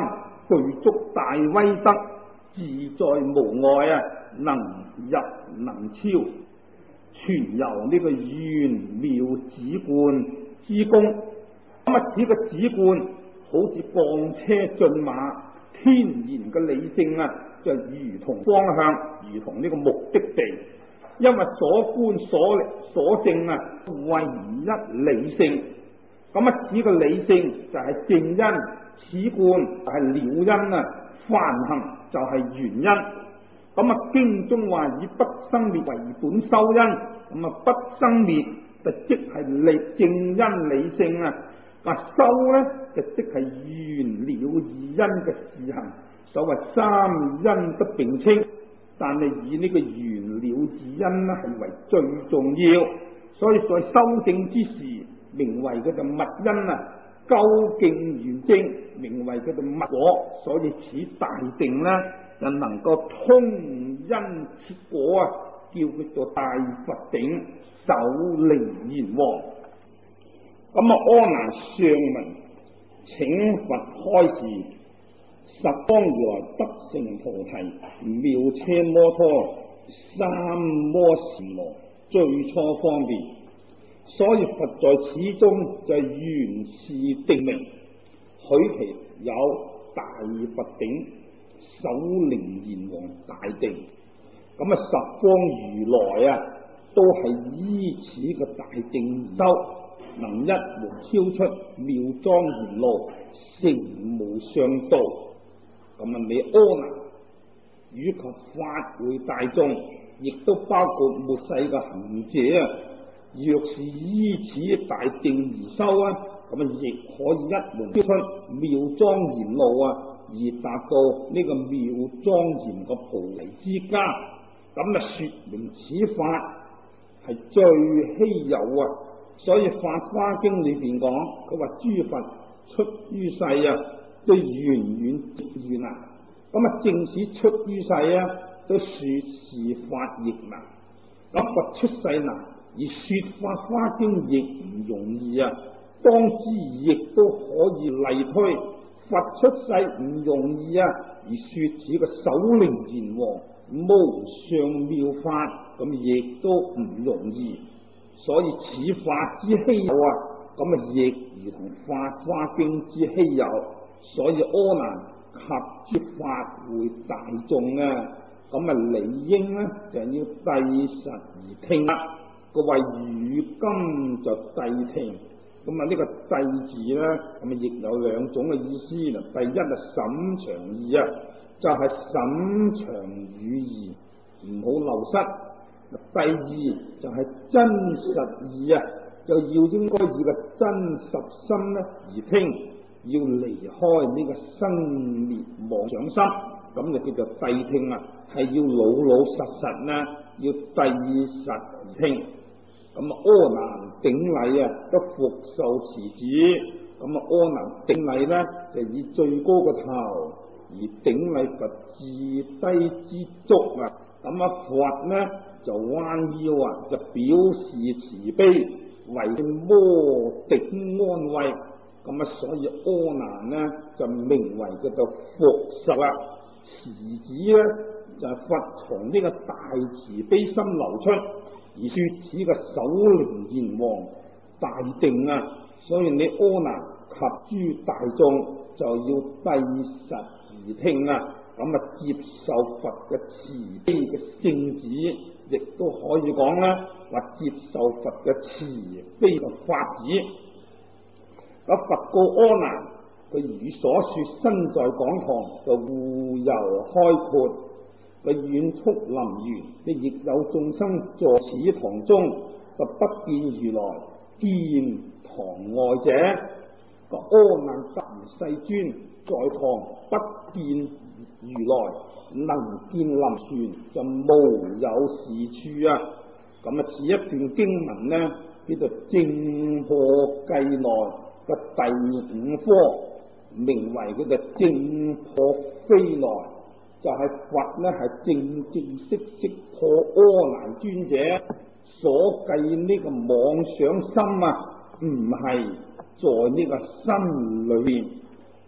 具足大威德，自在無礙啊，能入能超，全由呢個玄妙止觀之功。咁啊，此個止觀好似放車進馬，天然嘅理性啊，就如同方向，如同呢個目的地。因為所觀所所證啊，唯一理性。咁啊，此個理性就係正因，此觀就係了因啊，梵行就係原因。咁啊，經中話以不生滅為本修因，咁啊，不生滅就即係理正因理性啊。嗱，修咧就即係原了二因嘅事行。所謂三因不並稱，但係以呢個原了二因咧係為最重要。所以在修正之時，名為佢就密因啊，究竟原證，名為佢就密果。所以此大定呢，就能夠通因切果啊，叫佢做大佛頂首楞嚴王。咁啊，阿難上文請佛開示，十方如來得成菩提，妙車摩托三摩時羅，最初方便。所以佛在此中就原是定名，許其有大佛頂首楞嚴王大定。咁啊，十方如來啊，都係依此個大定而修，能一無超出妙莊嚴路，成無上道。咁啊，你阿難與及法會大眾，亦都包括末世嘅行者啊，若是依此大定而修啊，咁啊亦可以一門超出妙莊嚴路啊，而達到呢個妙莊嚴嘅菩提之家。咁啊，說明此法係最稀有啊！所以《法華經》裏邊講，佢話諸佛出於世啊，都遠遠極遠啊！咁啊，正使出於世啊，都說是法亦難。咁佛出世難，而說《法華經》亦唔容易啊！當知亦都可以例推，佛出世唔容易啊，而說此個首楞嚴王無上妙法，咁亦都唔容易。所以此法之稀有啊，咁啊亦如同《法華經》之稀有。所以阿難及諸法會大眾啊，咁啊理應咧就要諦實而聽啦。個謂汝今就諦聽。咁啊呢個諦字咧，咁啊亦有兩種嘅意思啦。第一啊審詳義啊，就係、是、審詳語義，唔好漏失。第二就係真實義啊，就要應該以個真實心咧而聽，要離開呢個生滅妄想心，咁就叫做諦聽啊，係要老老實實呢，要諦實而聽。咁啊阿難頂禮啊，都復受持指。咁啊阿難頂禮呢，就以最高個頭而頂禮佛至低之足啊。咁啊佛呢就彎腰啊，就表示慈悲，為摩頂安慰。咁啊，所以阿難呢就名為叫做復受啦。持指呢就係、是、佛從呢個大慈悲心流出，而說此個首楞嚴王大定啊。所以你阿難及諸大眾就要諦實而聽啊，咁啊接受佛嘅慈悲嘅聖旨，亦都可以講啦，或接受佛嘅慈悲嘅法旨。咁佛告阿難，佢語所說身在講堂就互遊開闊，佢遠速臨園，你亦有眾生坐此堂中，就不見如來，見堂外者。個阿難得世尊在堂不見如來，能見臨船就無有是處啊！咁啊，此一段經文呢，叫做正破計內個第五科，名為佢嘅正破非內，就係、是、佛呢係正正式式破阿難尊者所計呢個妄想心啊，唔係在呢個心裏面。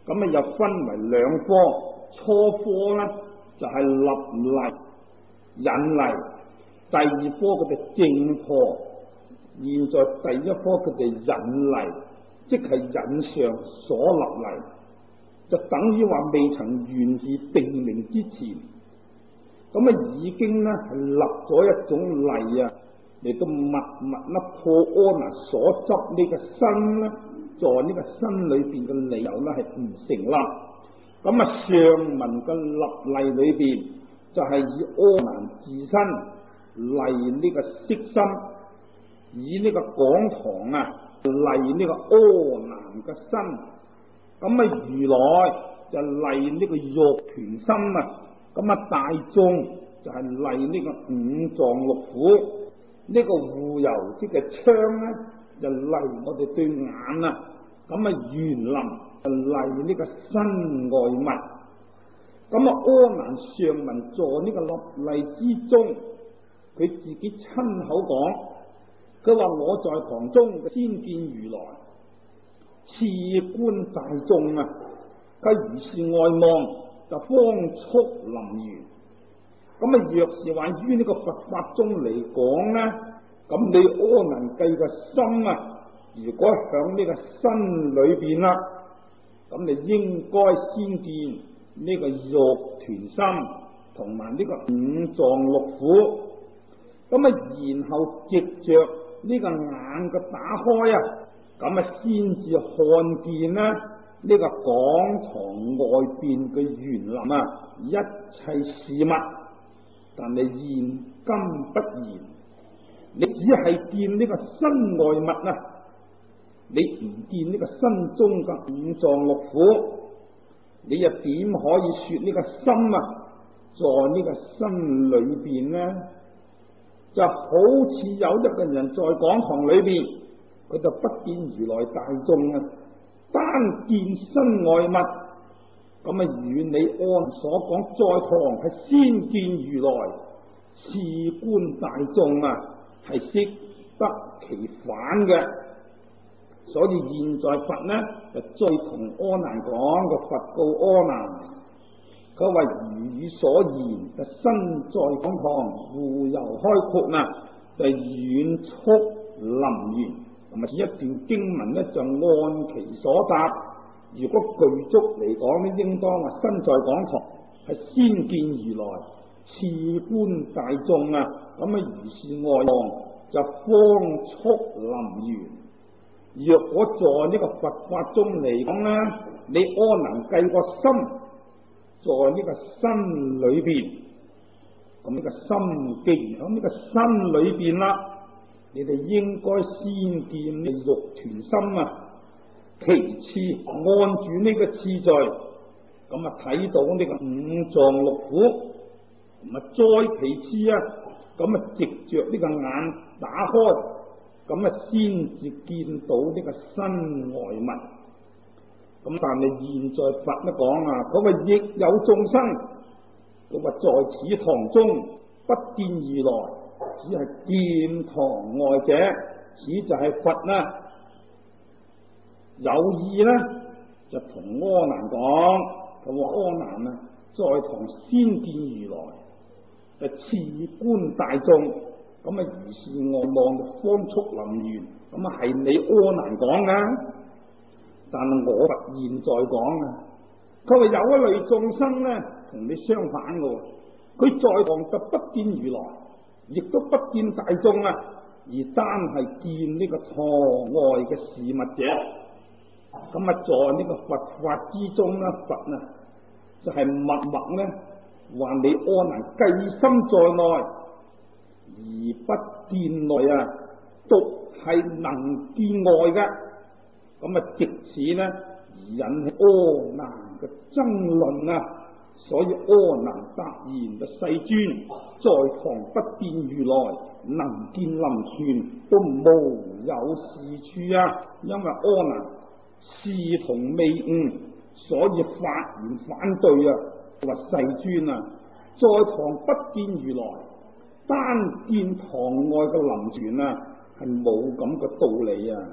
咁啊又分為兩科，初科呢就係、是、立例引例，第二科佢哋正課，現在第一科佢哋引例，即係引上所立例，就等於話未曾完字定名之前，咁啊已經呢係立咗一種例啊，嚟到默默呢破阿難所執呢個身呢，在呢個身裏邊嘅理由呢係唔成立。咁啊上文嘅立例裏邊就係、是、以阿難自身例呢個色心，以呢個講堂啊例呢個阿難嘅身，咁啊如來就例呢個肉團心啊，咁啊大眾就係例呢個五臟六腑，呢、這個護由即係窗咧就例我哋對眼啊，咁啊園林就例呢個身外物，咁啊阿難上文座呢個立例之中，佢自己親口講，佢話我在堂中先見如來，次觀大眾啊，佢如是外望就方速臨緣。咁啊若是話於呢個佛法中嚟講呢，咁你阿難計個心啊，如果響呢個身裏邊啦，咁你應該先見呢個肉團心同埋呢個五臟六腑，咁啊然後藉着呢個眼嘅打開啊，咁啊先至看見啦呢個講堂外邊嘅園林啊，一切事物。但係現今不然，你只係見呢個身外物啊，你唔見呢個身中嘅五臟六腑，你又點可以說呢個心啊，在呢個身裏邊呢？就好似有一個人在講堂裏邊，佢就不見如來大眾啊，單見身外物。咁啊，與你按所講，在堂係先見如來，次觀大眾啊，係適得其反嘅。所以現在佛呢就再同阿難講個佛告阿難，佢話如語所言，就身在講堂，護由開闊啊，就遠速臨緣。同埋呢一段經文呢，就按其所答。如果具足嚟講呢，應當話身在講堂係先見如來，次觀大眾啊，咁啊如是外望就方速臨緣。若果在呢個佛法中嚟講呢，你阿難計個心在呢個身裏邊，咁呢個心既然喺呢個身裏邊啦，你哋應該先見呢肉團心啊。其次按住呢個次序，咁啊睇到呢個五臟六腑，咁啊再其次啊，咁啊藉着呢個眼打開，咁啊先至見到呢個身外物。咁但係現在佛都講啊，嗰個亦有眾生，佢話在此堂中不見如來，只係見堂外者，此就係佛啦。有意呢，就同阿難講，佢話阿難啊，在堂先見如來，就次觀大眾，咁啊如是外望，方速臨緣，咁啊係你阿難講噶，但係我佛現在講啊，佢話有一類眾生呢，同你相反嘅，佢在堂就不見如來，亦都不見大眾啊，而單係見呢個堂外嘅事物者。咁啊，在呢個佛法之中呢，佛啊就係、是、默默呢話你阿難計心在內，而不見內啊，獨係能見外嘅。咁啊，藉此呢而引起阿難嘅爭論啊。所以阿難答言嘅世尊，在堂不見如來，能見臨泉都無有是處啊。因為阿難事同未悟，所以發言反對啊！話世尊啊，在堂不見如來，單見堂外嘅臨泉啊，係冇咁嘅道理啊！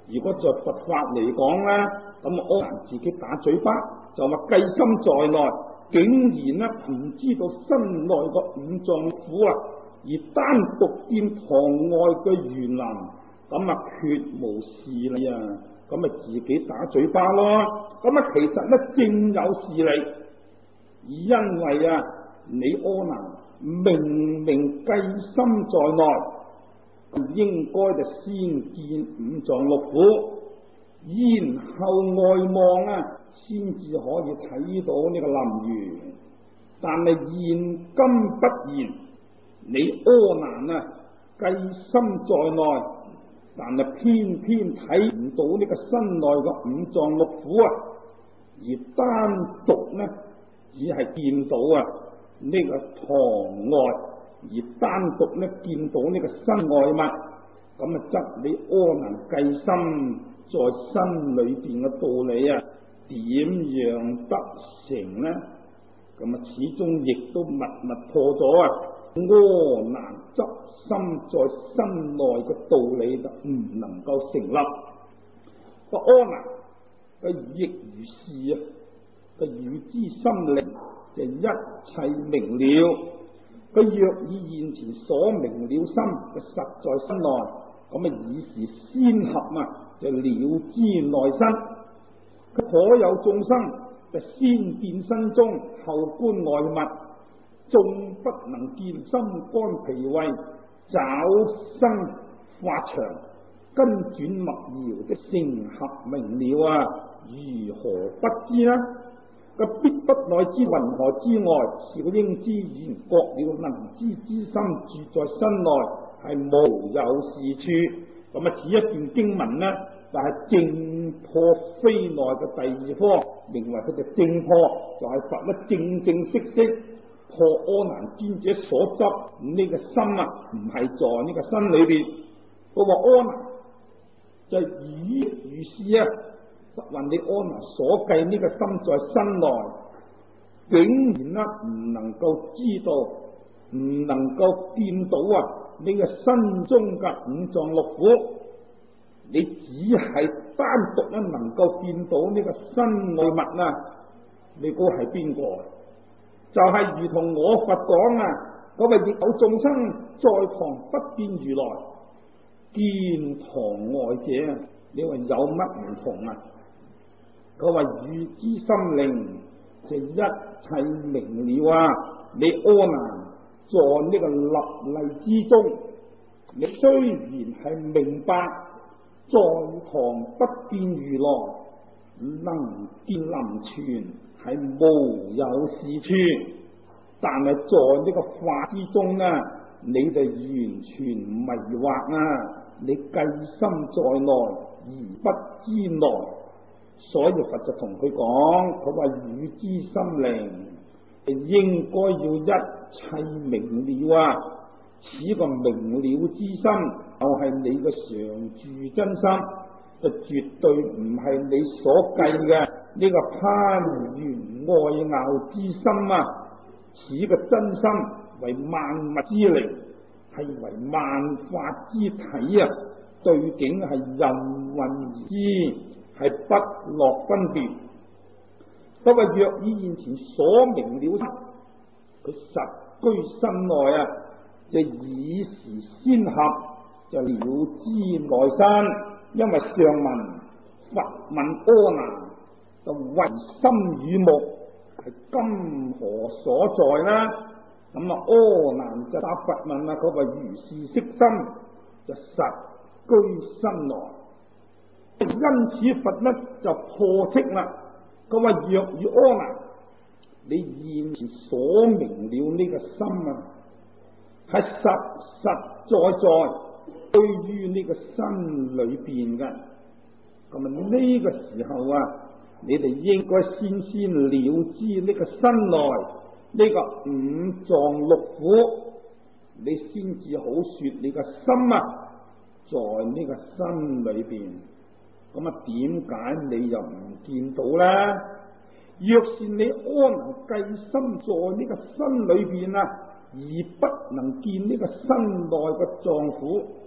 如果在佛法嚟講咧，咁阿難自己打嘴巴，就話計心在內，竟然咧唔知道身內個五臟腑啊，而單獨見堂外嘅園林，咁啊絕無事理啊，咁咪自己打嘴巴咯。咁啊其實咧正有事理，因為啊你阿難明明計心在內，應該就先見五臟六腑，然後外望啊，先至可以睇到呢個林園。但係現今不然，你阿難啊計心在內，但係偏偏睇唔到呢個身內嘅五臟六腑啊，而單獨呢只係見到啊呢個堂外，而單獨呢見到呢個身外物，咁啊則你阿難計心在身裏邊嘅道理啊，點樣得成呢？咁啊始終亦都密密破咗啊！阿難執心在身內嘅道理就唔能夠成立。個阿難嘅亦如是啊，個汝之心靈就一切明了。佢若以現前所明了心嘅實在身內，咁啊以是先合啊，就了知內身。佢可有眾生就先見身中，後觀外物，縱不能見心肝脾胃爪生發長根轉脈搖的成合明了啊，如何不知呢？個必不內知雲何之外，是個應知然覺了能知之心住在身內，係無有是處。咁啊，此一段經文呢，就係、是、正破非內嘅第二科，認為佢就正破，就係佛咧正正式式破阿難尊者所執呢、這個心啊，唔係在呢個身裏邊。佢話阿難就以如是啊，實云你阿難所計呢個心在身內，竟然呢唔能夠知道，唔能夠見到啊！你嘅身中嘅五臟六腑，你只係單獨咧能夠見到呢個身外物啊！你估係邊個？就係、是、如同我佛講啊，嗰個亦有眾生在堂不見如來，見堂外者，你話有乜唔同啊？佢話汝之心靈就一切明了啊！你阿難在呢個立例之中，你雖然係明白在堂不見如來，能見臨泉係無有是處，但係在呢個法之中呢，你就完全迷惑啊！你計心在內而不知內，所以佛就同佢講，佢話汝之心靈應該要一切明了啊！此個明了之心就係你嘅常住真心，就絕對唔係你所計嘅呢個攀緣愛樂之心啊！此個真心為萬物之靈，係為萬法之體啊！對境係任運而知，係不落分別。不過若以現前所明了心，佢實居身內啊，就以時先合，就了知內身。因為上文佛問阿難，就為心與目係今何所在呢？咁啊，阿難就答佛問啦，佢話如是識心，就實居身內。因此佛呢就破斥啦，佢話若與阿難，你現前所明了呢個心啊，係實實在在居於呢個身裏邊嘅。咁啊呢個時候啊，你哋應該先先了知呢個身內呢個五臟六腑，你先至好說你個心啊在呢個身裏邊。咁啊點解你又唔見到呢？若是你阿難計心在呢個身裏邊啊，而不能見呢個身內嘅臟腑，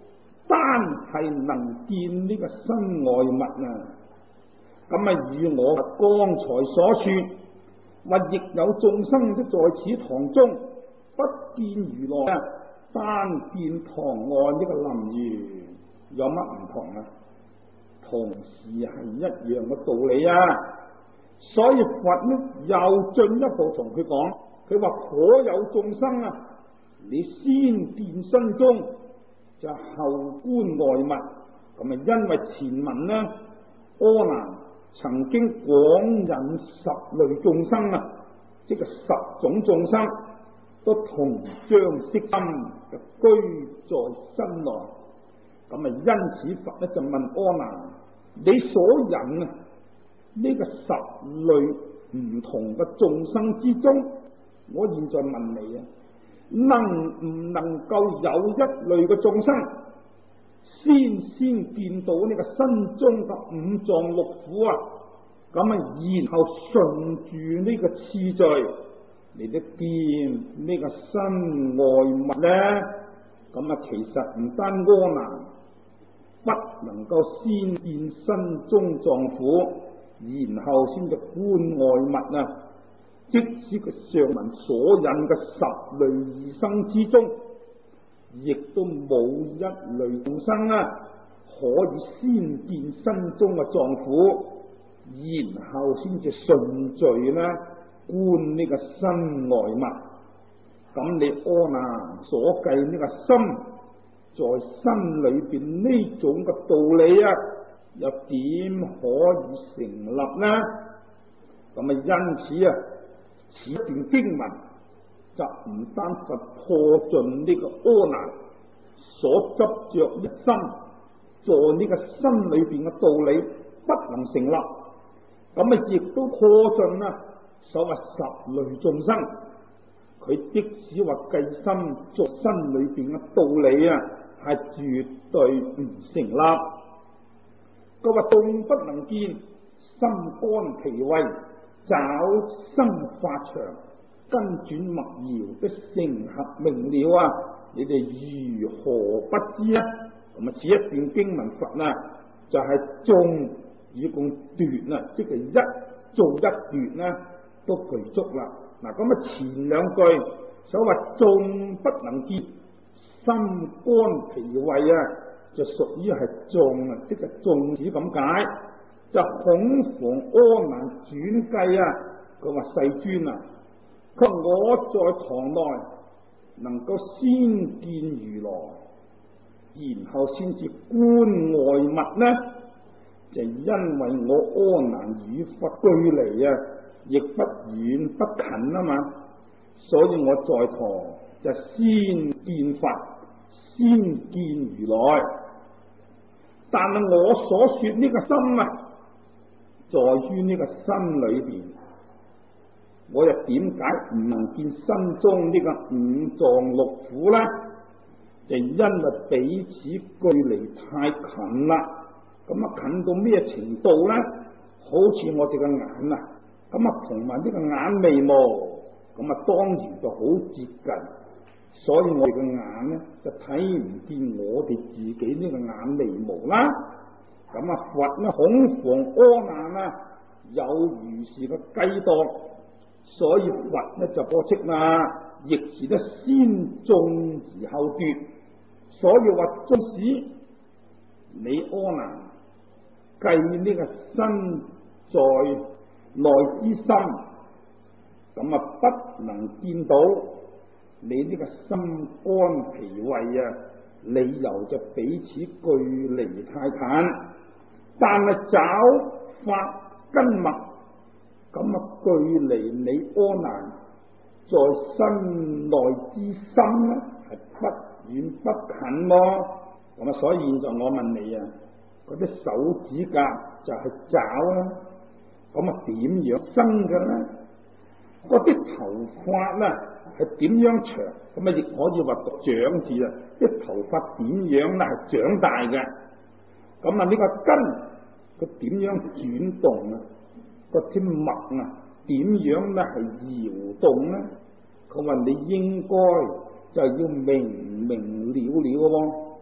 單係能見呢個身外物啊，咁啊與我剛才所說，或亦有眾生都在此堂中不見如來啊，單見堂外呢個林園，有乜唔同啊？同時係一樣嘅道理啊！所以佛呢又進一步同佢講，佢話可有眾生啊，你先見身中，就後觀外物。咁啊，因為前文呢，阿難曾經廣引十類眾生啊，即係十種眾生都同將色心就居在身內。咁啊，因此佛呢就問阿難：你所引啊呢個十類唔同嘅眾生之中，我現在問你啊，能唔能夠有一類嘅眾生，先先見到呢個身中嘅五臟六腑啊，咁啊，然後順住呢個次序嚟到見呢個身外物呢？咁啊，其實唔單阿難不能夠先見身中臟腑，然後先至觀外物啊！即使佢上文所引嘅十類異生之中，亦都冇一類眾生啊，可以先見身中嘅臟腑，然後先至順序呢觀呢個身外物。咁你阿難所計呢個心在身裏邊呢種嘅道理啊，又點可以成立呢？咁啊，因此啊，此段經文就唔單佛破盡呢個阿難所執着一心在呢個身裏邊嘅道理不能成立，咁啊亦都破盡啊所謂十類眾生，佢即使話計心在身裏邊嘅道理啊，係絕對唔成立。佢話縱不能見，心肝脾胃爪生法場根轉脈搖的成合明了啊！你哋如何不知啊？咁啊，此一段經文佛啊，就係、是、縱以共斷啊，即係一做一斷呢，都具足啦。嗱，咁啊前兩句所謂縱不能見，心肝脾胃啊，就屬於係眾啊，即係眾子咁解。就恐防阿難轉計啊，佢話世尊啊，佢話我在堂內能夠先見如來，然後先至觀外物呢，就因為我阿難與佛距離啊，亦不遠不近啊嘛，所以我在堂就先見佛，先見如來。但係我所說呢個心啊，在於呢個身裏邊，我又點解唔能見身中呢個五臟六腑呢？就因為彼此距離太近啦。咁啊近到咩程度呢？好似我哋嘅眼啊，咁啊同埋呢個眼眉毛，咁啊當然就好接近，所以我哋嘅眼呢，就睇唔見我哋自己呢個眼眉毛啦。咁啊佛呢恐防阿難啊有如是嘅計度，所以佛呢就破斥啦，亦是得先縱而後奪。所以話縱使你阿難計呢個身在內之心，咁啊不能見到你呢個心肝脾胃啊，理由就彼此距離太近。但係爪法根脈，咁啊距離你阿難在身內之心呢，係不遠不近咯。咁啊，所以現在我問你啊，嗰啲手指甲就係爪啦，咁啊點樣生嘅呢？嗰啲頭髮呢係點樣長？咁啊亦可以話讀長字啊，啲頭髮點樣呢係長大嘅？咁啊呢個根佢點樣轉動啊？嗰啲脈啊點樣呢係搖動呢？佢話你應該就要明明了了咯。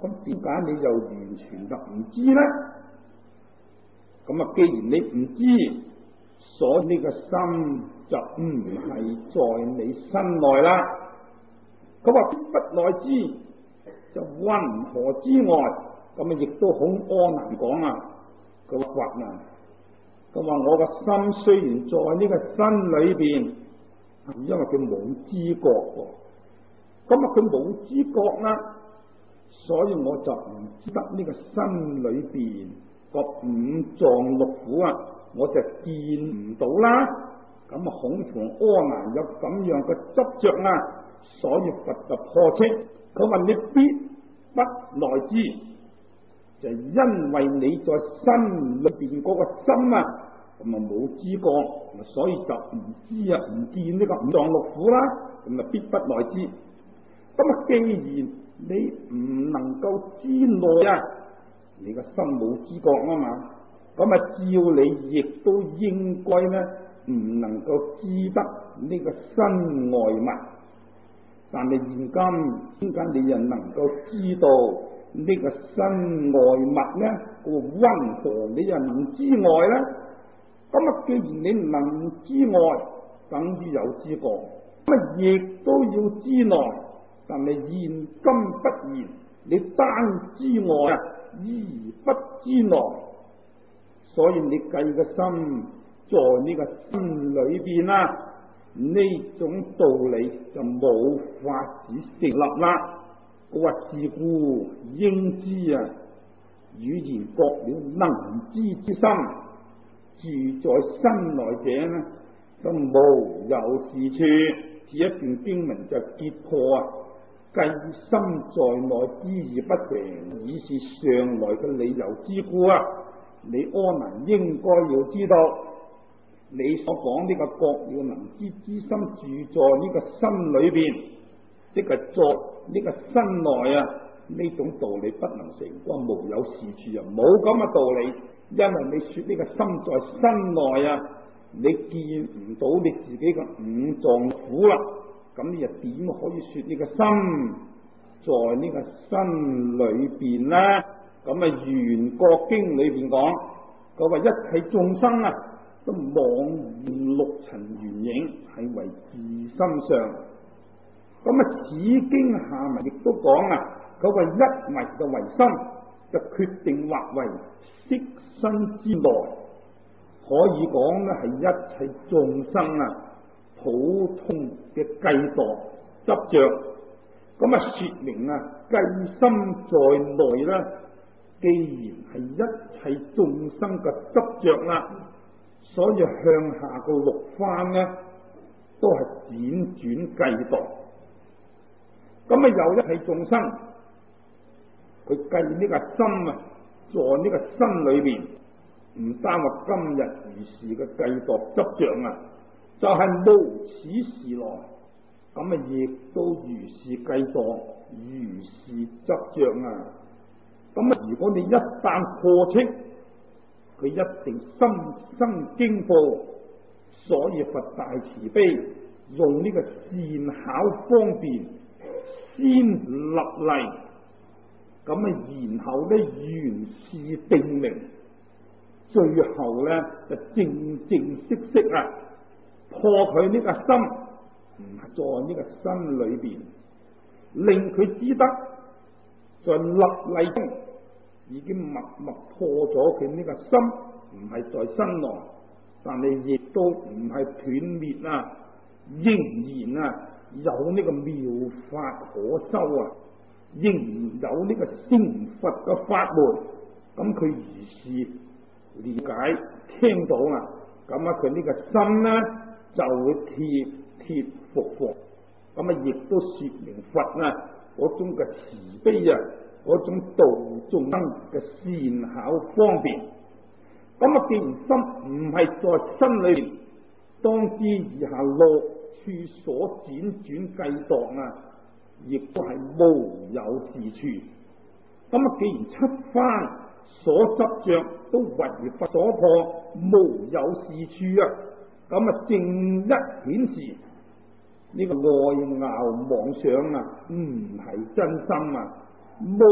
咁點解你又完全就唔知呢？咁啊，既然你唔知，所以呢個心就唔係在你身內啦。佢話不內知，就云何之外？咁啊，亦都好柯南講啊，佢話啊，佢話我個心雖然在呢個身裏邊，因為佢冇知覺喎。咁啊，佢冇知覺啦，所以我就唔知得呢個身裏邊個五臟六腑啊，我就見唔到啦。咁啊，恐逢柯南有咁樣嘅執着啊，所以佛就破斥，佢話你必不內知，就係因為你在身裏邊嗰個心啊，咁啊冇知覺，所以就唔知啊，唔見呢個五臟六腑啦，咁啊必不內知。咁啊，既然你唔能夠知內啊，你個心冇知覺啊嘛，咁啊照你亦都應該咧唔能夠知得呢個身外物。但係現今點解你又能夠知道呢個身外物呢？個温何你又能知外呢？咁啊，既然你能知外，等於有知覺，咁啊亦都要知內。但係現今不然，你單知外啊，而不知內，所以你計個心在呢個心裏邊啦，呢種道理就冇法子成立啦。我話是故應知啊，語言覺了能知之心，住在身內者呢，就無有是處。此一段經文就結破啊。計心在內知而不成，已是上來嘅理由之故啊！你柯南應該要知道，你所講呢個覺了能知之心住在呢個心裏邊，即係在呢個身內啊！呢種道理不能成，話無有是處啊！冇咁嘅道理，因為你說呢個心在身內啊，你見唔到你自己嘅五臟腑啦。咁你又點可以說呢個心在呢個身裏邊呢？咁啊，《圓覺經》裏邊講，佢話一切眾生啊，都妄現六塵緣影，係為自心上。咁啊，此經下文亦都講啊，佢話一迷就為心，就決定劃為色身之內，可以講咧係一切眾生啊。普通嘅計度執着，咁啊說明啊計心在內啦。既然係一切眾生嘅執着啦，所以向下個六番呢都係輾轉計度。咁啊有一切眾生，佢計呢個心啊，在呢個身裏邊，唔單話今日如是嘅計度執着啊。就係無始時來，咁啊亦都如是計度，如是執着啊！咁啊，如果你一旦破斥，佢一定心生驚怖。所以佛大慈悲，用呢個善巧方便，先立例，咁啊，然後咧原是定明，最後咧就正正式式啊！破佢呢個心，唔係在呢個身裏邊，令佢知得在立例中已經默默破咗佢呢個心，唔係在身內，但係亦都唔係斷滅啊，仍然啊有呢個妙法可修啊，仍然有呢個成佛嘅法門。咁佢如是了解聽到啊，咁啊佢呢個心呢？就會貼貼服服，咁啊亦都說明佛啊嗰種嘅慈悲啊，嗰種度眾生嘅善巧方便。咁啊，既然心唔係在身裏邊，當知以下六處所輾轉計度啊，亦都係無有是處。咁啊，既然七番所執着都為佛所破，無有是處啊！咁啊，正一顯示呢、這個外貌妄想啊，唔係真心啊，無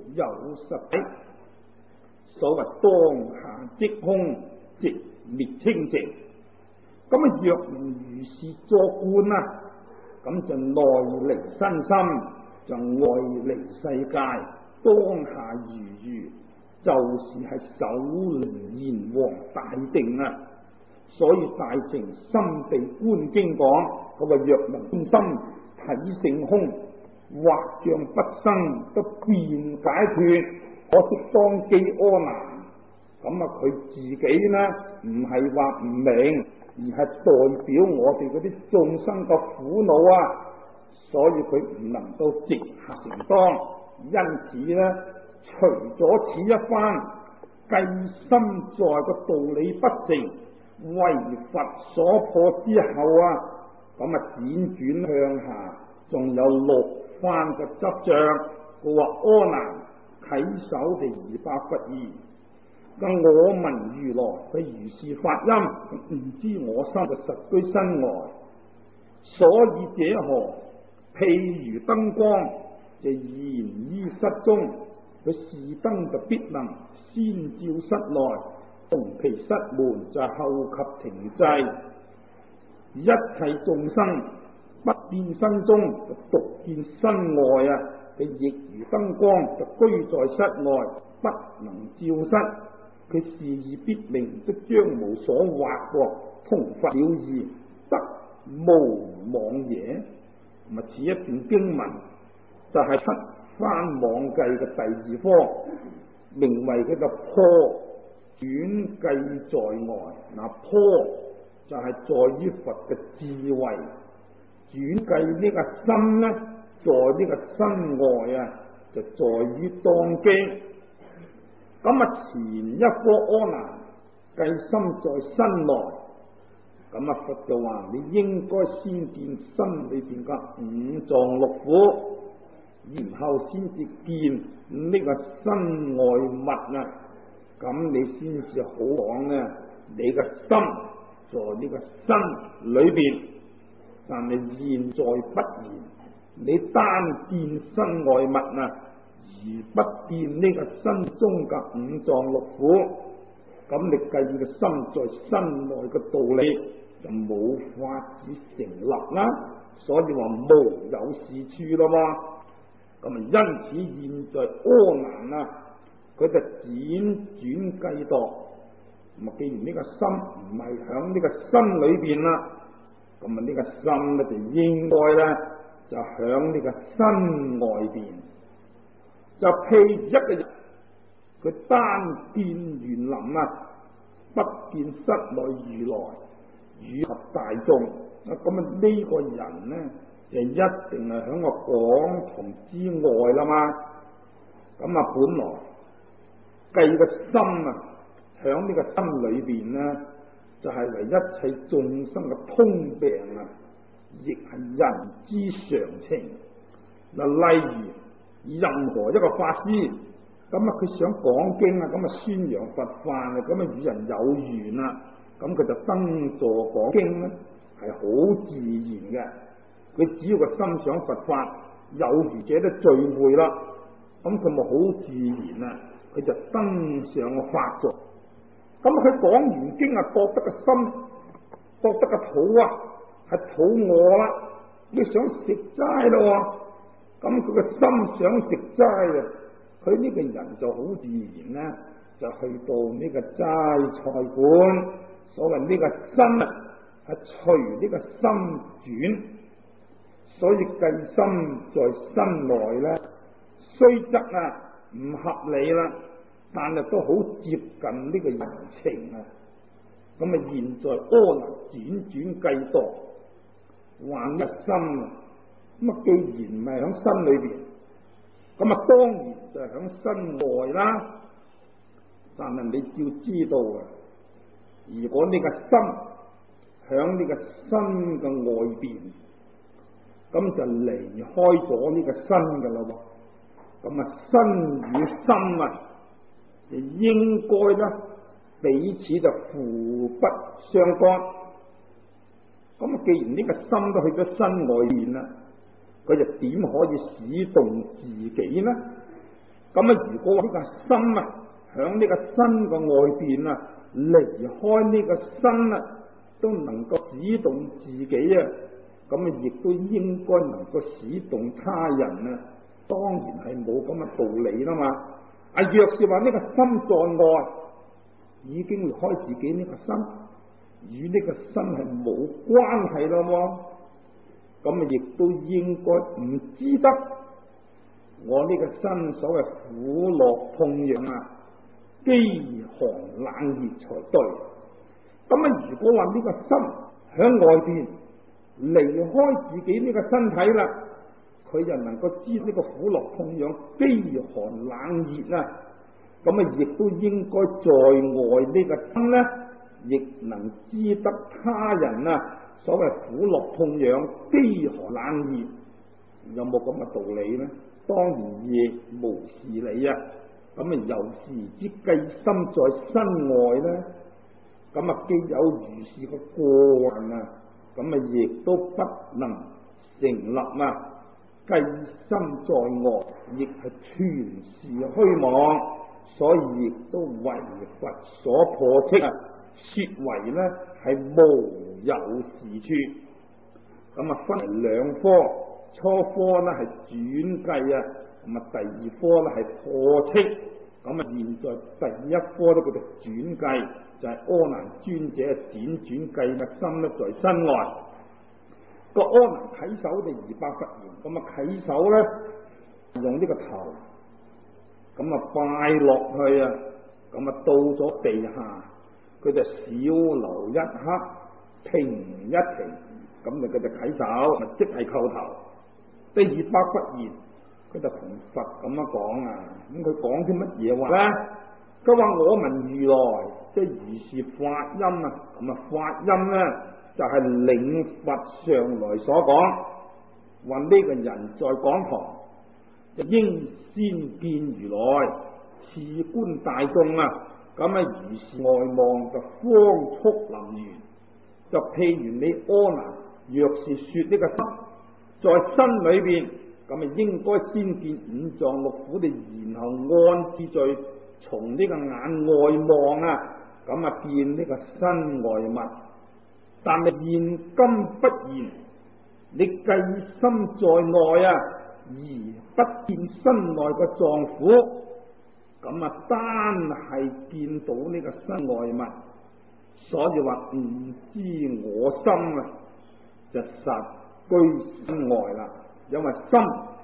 有實體。所謂當下即空，直滅清淨。咁啊，若能如是作觀啊，咁就內離身心，就外離世界，當下如如，就是係首楞嚴王大定啊！所以大乘心地觀經講，佢話若能觀心體性空，惑障不生，得便解脫。可惜當機阿難，咁啊佢自己呢唔係話唔明，而係代表我哋嗰啲眾生嘅苦惱啊，所以佢唔能夠直行承當。因此呢，除咗此一番，計心在個道理不成，為佛所破之後啊，咁啊輾轉向下，仲有六番嘅執着。佢話阿難啟首地二百不二，咁我聞如來佢如是發音，唔知我心就實居身外。所以者何？譬如燈光就燃於室中，佢是燈就必能先照室內，同其室門就後及停滯。一切眾生不見身中，就獨見身外啊！佢亦如燈光，就居在室外，不能照室。佢事義必明，即將無所惑過，通佛了義，得無妄也。咁啊，此一段經文就係、是、七番妄計嘅第二科，名為佢嘅破轉計在外。嗱，破就係在於佛嘅智慧，轉計呢個心呢，在呢個身外啊，就在於當機。咁啊，前一科阿難計心在身內，咁啊佛就話你應該先見身裏邊嘅五臟六腑，然後先至見呢個身外物啊，咁你先至好講呢，你嘅心在呢個身裏邊。但係現在不然，你單見身外物啊，而不見呢個身中嘅五臟六腑，咁你計嘅心在身內嘅道理就冇法子成立啦。所以話無有是處咯嘛。咁啊，因此現在阿難啊，佢就輾轉計度。咁啊，既然呢個心唔係響呢個身裏邊啦，咁啊呢個心咧就應該咧就響呢個身外邊。就譬如一個人，佢單見園林啊，不見室內如來與合大眾。啊，咁啊呢個人呢，就一定係響個廣堂之外啦嘛。咁啊，本來計個心啊，響呢個心裏邊呢，就係、是、為一切眾生嘅通病啊，亦係人之常情。嗱，例如任何一個法師，咁啊佢想講經啊，咁啊宣揚佛法啊，咁啊與人有緣啦，咁佢就登座講經咧，係好自然嘅。佢只要個心想佛法，有緣者都聚會啦，咁佢咪好自然啊，佢就登上個法座。咁佢講完經啊，覺得個心，覺得個肚啊係肚餓啦，你想食齋咯。咁佢個心想食齋啊，佢呢個人就好自然啦，就去到呢個齋菜館。所謂呢個心啊，係隨呢個心轉，所以計心在身內咧，雖則啊唔合理啦，但係都好接近呢個人情啊。咁啊，現在阿難輾轉計度，還一心啊。咁啊，既然唔係響身裏邊，咁啊當然就係響身外啦。但係你要知道啊，如果呢個心響呢個身嘅外邊，咁就離開咗呢個身噶啦喎。咁啊，身與心啊，就應該咧彼此就互不相干。咁啊，既然呢個心都去咗身外面啦，佢就點可以使動自己呢？ 咁啊，如果話呢個心啊，響呢個身嘅外邊啊，離開呢個身啊，都能夠使動自己啊，咁啊，亦都應該能夠使動他人啊。當然係冇咁嘅道理啦嘛。啊，若是話呢個心在外，已經離開自己呢個身，與呢個身係冇關係啦喎。咁啊，亦都應該唔知得我呢個身所謂苦樂痛癢啊，飢寒冷熱才對。咁啊，如果話呢個心響外邊離開自己呢個身體啦，佢就能夠知呢個苦樂痛癢、飢寒冷熱啊，咁啊，亦都應該在外呢個心呢，亦能知得他人啊所謂苦樂痛癢、飢寒冷熱，有冇咁嘅道理呢？當然亦無是理啊！咁啊，由是之計心在身外呢，咁啊，既有如是個過患啊，咁啊，亦都不能成立啊！計心在外，亦係全是虛妄，所以亦都為佛所破斥啊！說為呢係無有是處。咁啊，分兩科。初科呢係轉計啊，咁啊第二科呢係破斥。咁啊現在第一科呢叫做轉計，就係、是、阿難尊者輾轉計嘅心呢在身外。個阿難稽首就二百佛言，咁啊稽首呢用呢個頭，咁啊拜落去啊，咁啊到咗地下，佢就少留一刻，停一停，咁就佢就稽首，咪即係叩頭。第二百佛言，佢就同佛咁樣講啊，咁佢講啲乜嘢話咧？佢話我聞如來即係如是法音啊，咁啊法音咧就係、是、領佛上來所講，話呢個人在講堂就應先見如來，次觀大眾啊，咁啊如是外望就方速臨緣，就譬如你阿難若是說呢個心在身裏邊，咁啊應該先見五臟六腑，地然後按次序從呢個眼外望啊，咁啊見呢個身外物。但係現今不然，你計心在內啊，而不見身內個臟腑，咁啊單係見到呢個身外物，所以話唔知我心啊，就實居身外啦。因為心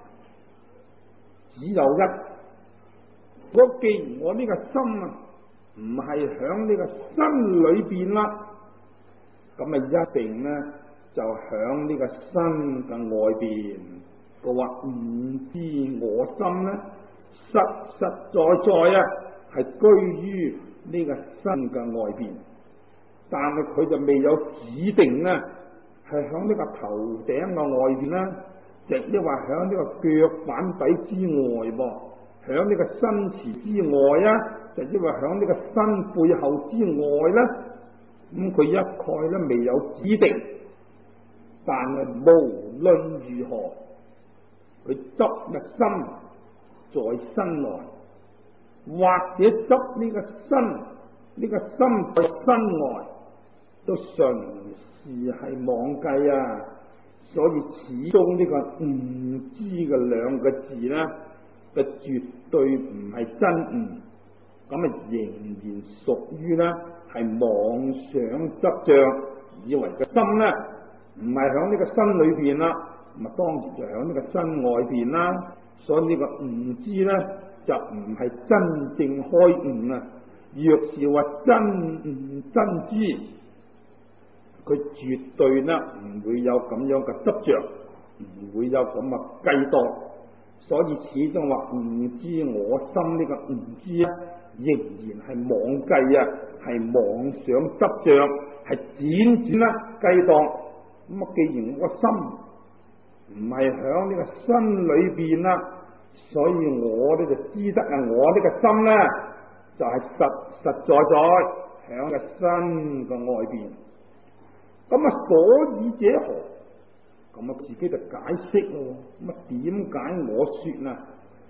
只有一，我既然我呢個心啊唔係響呢個身裏邊啦，咁啊一定呢就響呢個身嘅外邊。佢話唔知我心呢，實實在在啊係居於呢個身嘅外邊，但係佢就未有指定呢係響呢個頭頂嘅外邊啦，亦抑或響呢個腳板底之外噃，響呢個身池之外啊，就抑或響呢個身背後之外啦。咁佢一概咧未有指定，但係無論如何，佢執呢心在身內，或者執呢個身呢、呢個心在身外，都純是係妄計啊！所以始終呢個唔知嘅兩個字呢，就絕對唔係真悟，咁啊仍然屬於呢係妄想執着，以為個心呢唔係響呢個身裏邊啦，咁啊當然就響呢個身外邊啦。所以呢個悟知呢，就唔係真正開悟啊！若是話真悟真知，佢絕對呢唔會有咁樣嘅執着，唔會有咁嘅計度。所以始終話悟知我心呢個悟知啊，仍然係妄計啊，係妄想執着，係輾轉啦計度。咁啊，既然我個心唔係響呢個身裏邊啦，所以我呢就知得啊，我呢個心呢就係、是、實實在在響個身嘅外邊。咁啊，所以者何？咁啊，自己就解釋咯。咁啊，點解我說啊？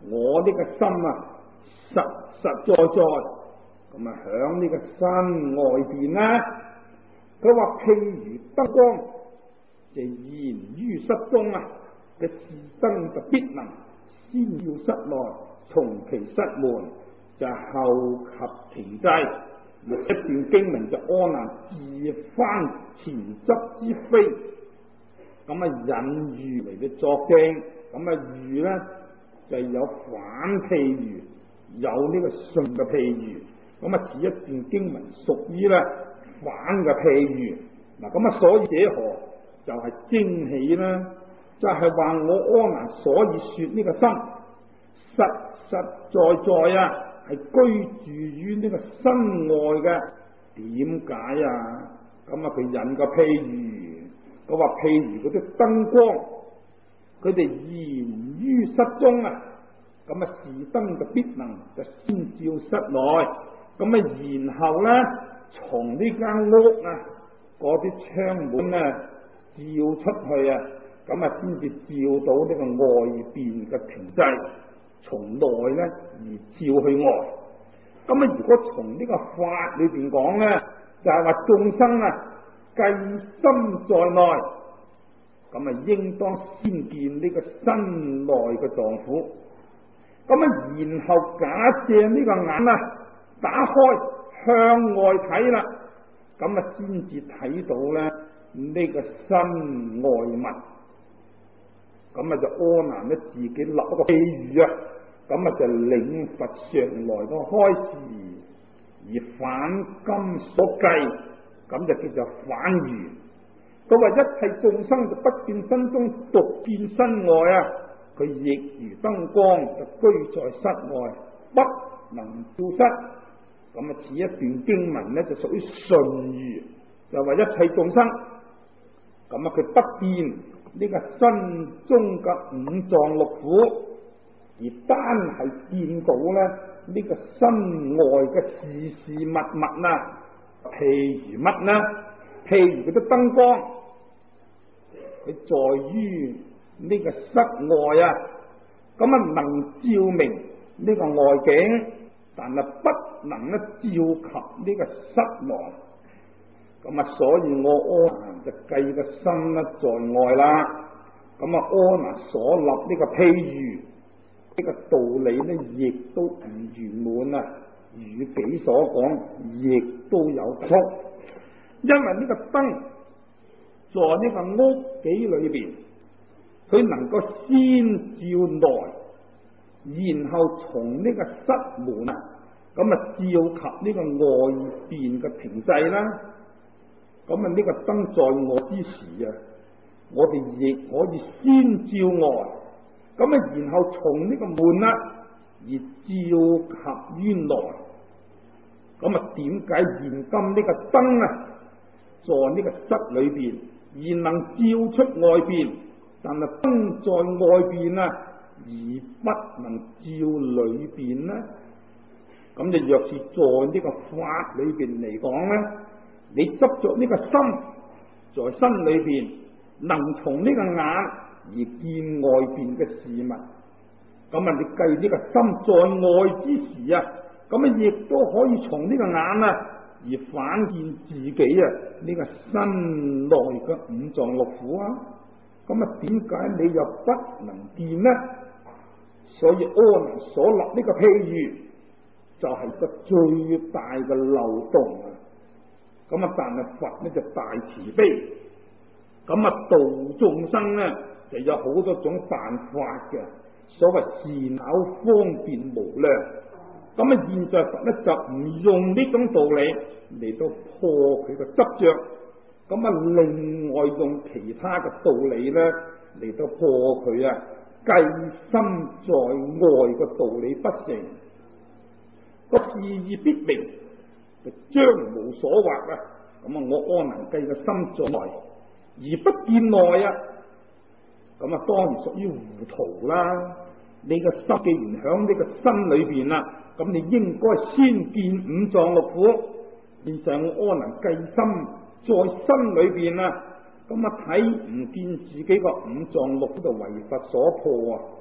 我呢個心啊實實在在咁啊響呢個身外邊啦。佢話譬如燈光就現於室中啊，嘅是燈就必能先要室內，從其室門就後及其際。一段經文就阿難自翻前執之非，咁啊引喻嚟嘅作證，咁啊喻咧就有反譬喻，有呢個順嘅譬喻，咁啊似一段經文屬於咧反嘅譬喻。嗱咁啊，所以者何就係精氣啦，就係、是、話我阿難所以說呢個心實實在在啊，係居住於呢個身外嘅。點解啊？咁啊佢引個譬喻，佢話譬如嗰啲燈光，佢哋現於室中啊，咁啊是燈就必能就先照室內，咁啊然後咧從呢間屋啊嗰啲窗門啊照出去啊，咁啊先至照到呢個外邊嘅停滯，從內咧而照去外。咁啊，如果從呢個法裏邊講咧，就係話眾生啊，計心在內，咁啊，應當先見呢個身內嘅臟腑。咁啊，然後假借呢個眼啊，打開向外睇啦，咁啊，先至睇到咧呢個身外物。咁啊，就阿難咧自己立一個譬喻啊。咁啊就領佛上來個開示，而反今所計，咁就叫做反喻。佢話一切眾生就不見身中，獨見身外啊！佢亦如燈光，就居在室外，不能照室。咁啊，此一段經文咧就屬於順喻，就話一切眾生，咁啊佢不見呢個身中嘅五臟六腑。而單係見到咧呢、這個身外嘅事事物物啦，譬如乜呢？譬如嗰啲燈光，佢在於呢個室外啊，咁啊能照明呢個外境，但係不能咧照及呢個室內。咁啊，所以我阿難就計個心咧在外啦。咁啊，阿難所立呢個譬喻。呢個道理咧，亦都唔圓滿啊！與己所講，亦都有曲。因為呢個燈在呢個屋企裏邊，佢能夠先照內，然後從呢個室門啊，咁啊照及呢個外邊嘅停滯啦。咁啊，呢個燈在我之時啊，我哋亦可以先照外。咁啊，然後從呢個門啦，而照及於內。咁啊，點解現今呢個燈啊，在呢個室裏邊，而能照出外邊，但係燈在外邊啊，而不能照裏邊呢？咁就若是在呢個法裏邊嚟講咧，你執着呢個心在身裏邊，能從呢個眼。而見外邊嘅事物，咁啊，你計呢個心在外之時啊，咁啊，亦都可以從呢個眼啊，而反見自己啊呢個身內嘅五臟六腑啊，咁啊，點解你又不能見呢？所以阿難所立呢個譬喻，就係個最大嘅漏洞啊！咁啊，但係佛呢就大慈悲，咁啊度眾生呢。就有好多種辦法嘅，所謂善巧方便無量。咁啊，現在佛咧就唔用呢種道理嚟到破佢嘅執着，咁啊，另外用其他嘅道理咧嚟到破佢啊計心在外嘅道理不成，個事義必明，就將無所惑啊！咁啊，我阿難計嘅心在內，而不見內啊！咁啊，當然屬於糊塗啦！你個心既然響呢個身裏邊啦，咁你應該先見五臟六腑，現上阿難計心在身裏邊啦，咁啊睇唔見自己個五臟六腑就為佛所破啊！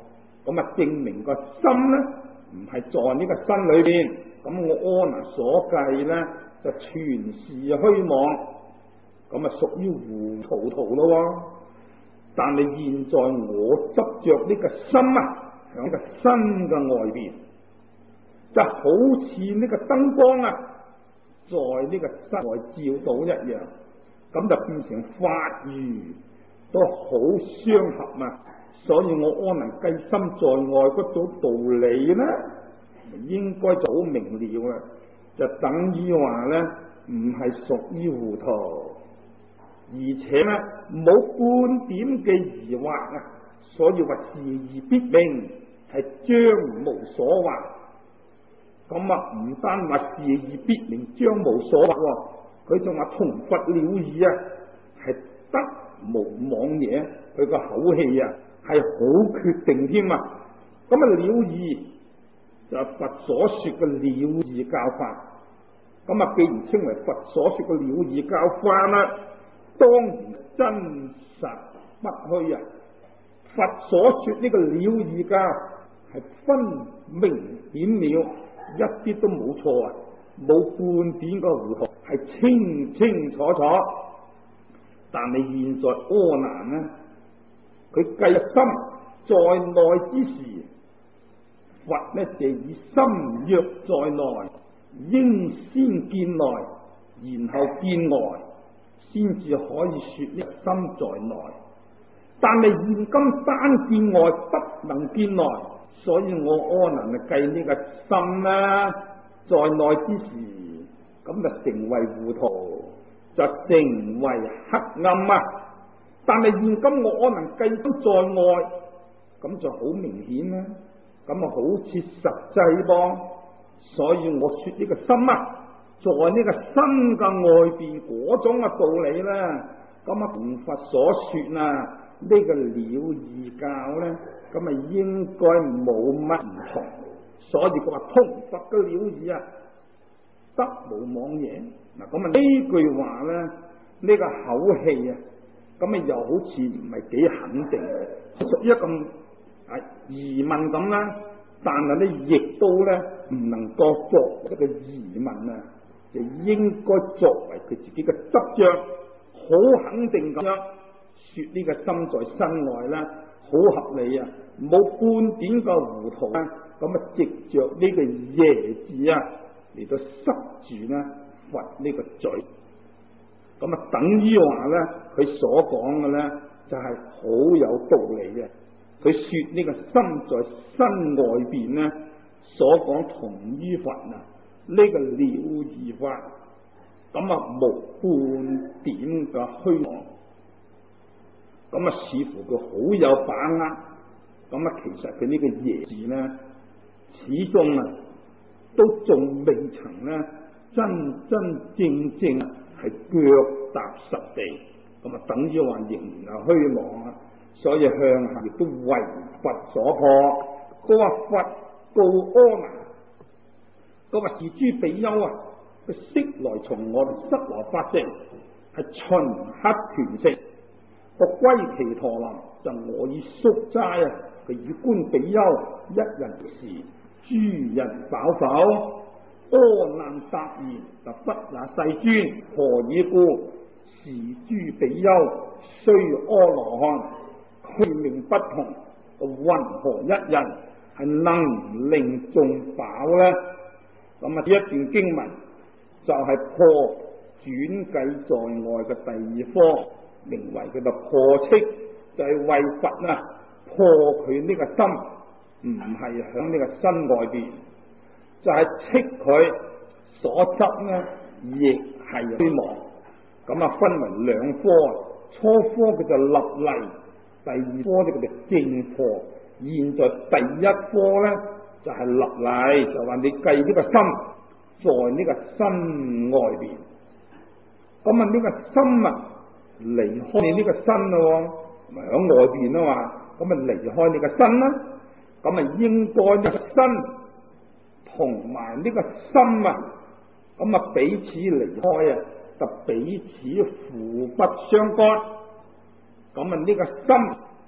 咁啊證明個心咧唔係在呢個身裏邊，咁我阿難所計咧就全是虛妄，咁啊屬於糊塗塗咯。但係現在我執着呢個心啊，響個身嘅外邊，就好似呢個燈光啊，在呢個身外照到一樣，咁就變成法如都好相合啊。所以我阿難計心在外嗰種道理咧，應該就好明了啦，就等於話咧唔係屬於糊塗，而且咧冇半點嘅疑惑啊。所以話是義必明，係將無所惑。咁啊唔單話是義必明，將無所惑，佢仲話同佛了義啊，係得無妄嘢。佢個口氣啊係好決定添啊。咁啊了義就係佛所說嘅了義教法。咁啊既然稱為佛所說嘅了義教法啦，當然真實不虛啊。佛所說呢個了義教係分明顯了，一啲都冇錯啊，冇半點個糊塗，係清清楚楚。但係現在阿難呢，佢計心在內之時，佛呢就以心若在內，應先見內，然後見外，先至可以說呢個心在內。但係現今單見外，不能見內，所以我阿難啊計呢個心啦，在內之時，咁就成為糊塗，就成為黑暗啊。但係現今我阿難計心在外，咁就好明顯啦，咁啊好切實際噃。所以我說呢個心啊，在呢個身嘅外邊嗰種嘅道理啦，咁啊同佛所說啊。呢個了義教咧，咁啊應該冇乜唔同，所以佢話通佛嘅了義啊，得無妄嘢。嗱，咁啊呢句話咧，呢、這個口氣啊，咁啊又好似唔係幾肯定，屬於一咁啊疑問咁啦。但係咧，亦都咧唔能夠作一個疑問啊，就應該作為佢自己嘅執着，好肯定咁樣。說呢個心在身外啦，好合理啊，冇半點個糊塗啊，咁啊藉着呢個耶字啊嚟到塞住啦佛呢個嘴，咁啊等於話咧佢所講嘅咧就係、是、好有道理嘅。佢說呢個心在身外邊咧所講同於佛啊，呢、這個了義法，咁啊無半點嘅虛妄。咁啊，似乎佢好有把握。咁啊，其實佢呢個耶字咧，始終啊，都仲未曾咧真真正正係腳踏實地。咁啊，等於話仍然係虛妄啊。所以向下亦都為佛所破。佢話佛告阿難，佢話是諸比丘啊，佢昔來從我哋室羅法淨係旬刻團食。個歸期陀林就我以宿齋啊，佢以觀比丘一人時，諸人飽否？阿難答言：就不也世尊，何以故？是諸比丘雖阿羅漢，具名不同，云何一人係能令眾飽呢？咁啊，呢一段經文就係破轉計在外嘅第二科。名為佢嘅破斥，就係、是、為佛啊破佢呢個心，唔係響呢個身外邊，就係斥佢所執呢，亦係虛妄。咁啊，分為兩科，初科佢就立例，第二科呢佢就正課。現在第一科咧就係、是、立例，就話你計呢個心在呢個身外邊。咁啊，呢個心啊。離開你呢個身咯，咪喺外邊啊嘛，咁咪離開你個身啦，咁咪應該呢個身同埋呢個心啊，咁啊彼此離開啊，就彼此互不相干，咁啊呢個心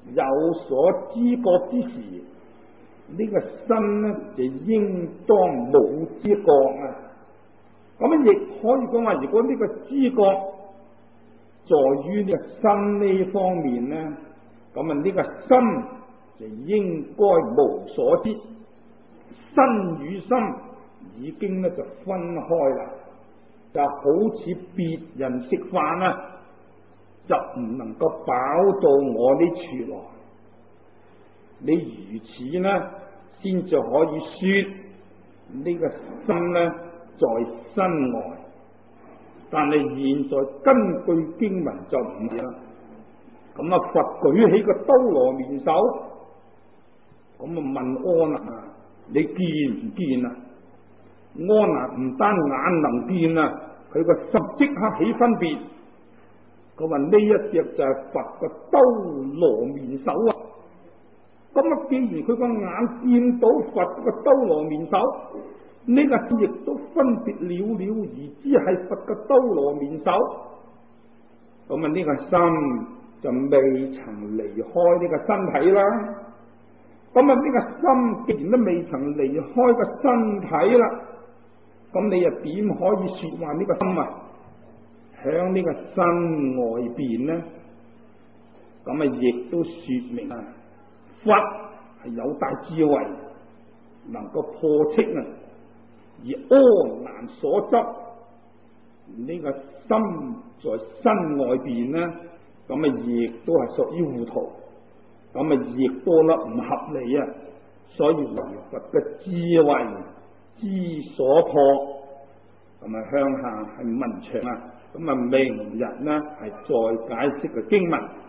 有所知覺之時，呢、這個身呢就應當冇知覺啊。咁啊，亦可以講話，如果呢個知覺在於呢個身呢方面呢，咁啊呢個心就應該無所知，身與心已經咧就分開啦，就好似別人食飯啊，就唔能夠飽到我呢處來。你如此呢，先至可以說呢個心呢在身外。但係現在根據經文就唔係啦。咁啊，佛舉起個兜羅面手，咁啊問阿難啊，你見唔見啊？阿難唔單眼能見啊，佢個心即刻起分別。佢話呢一隻就係佛個兜羅面手啊！咁啊，既然佢個眼見到佛個兜羅面手，呢、這個亦都分別了了而知係佛個兜羅面手。咁啊，呢個心就未曾離開呢個身體啦。咁啊，呢個心既然都未曾離開個身體啦，咁你又點可以說話呢個心啊響呢個身外邊呢？咁啊，亦都說明啊，佛係有大智慧，能夠破斥啊，而阿難所執呢個心在身外邊呢，咁啊，亦都係屬於糊塗，咁啊，亦都啦唔合理啊。所以唯佛嘅智慧之所破，咁啊向下係問長啊。咁啊，明日呢係再解釋嘅經文。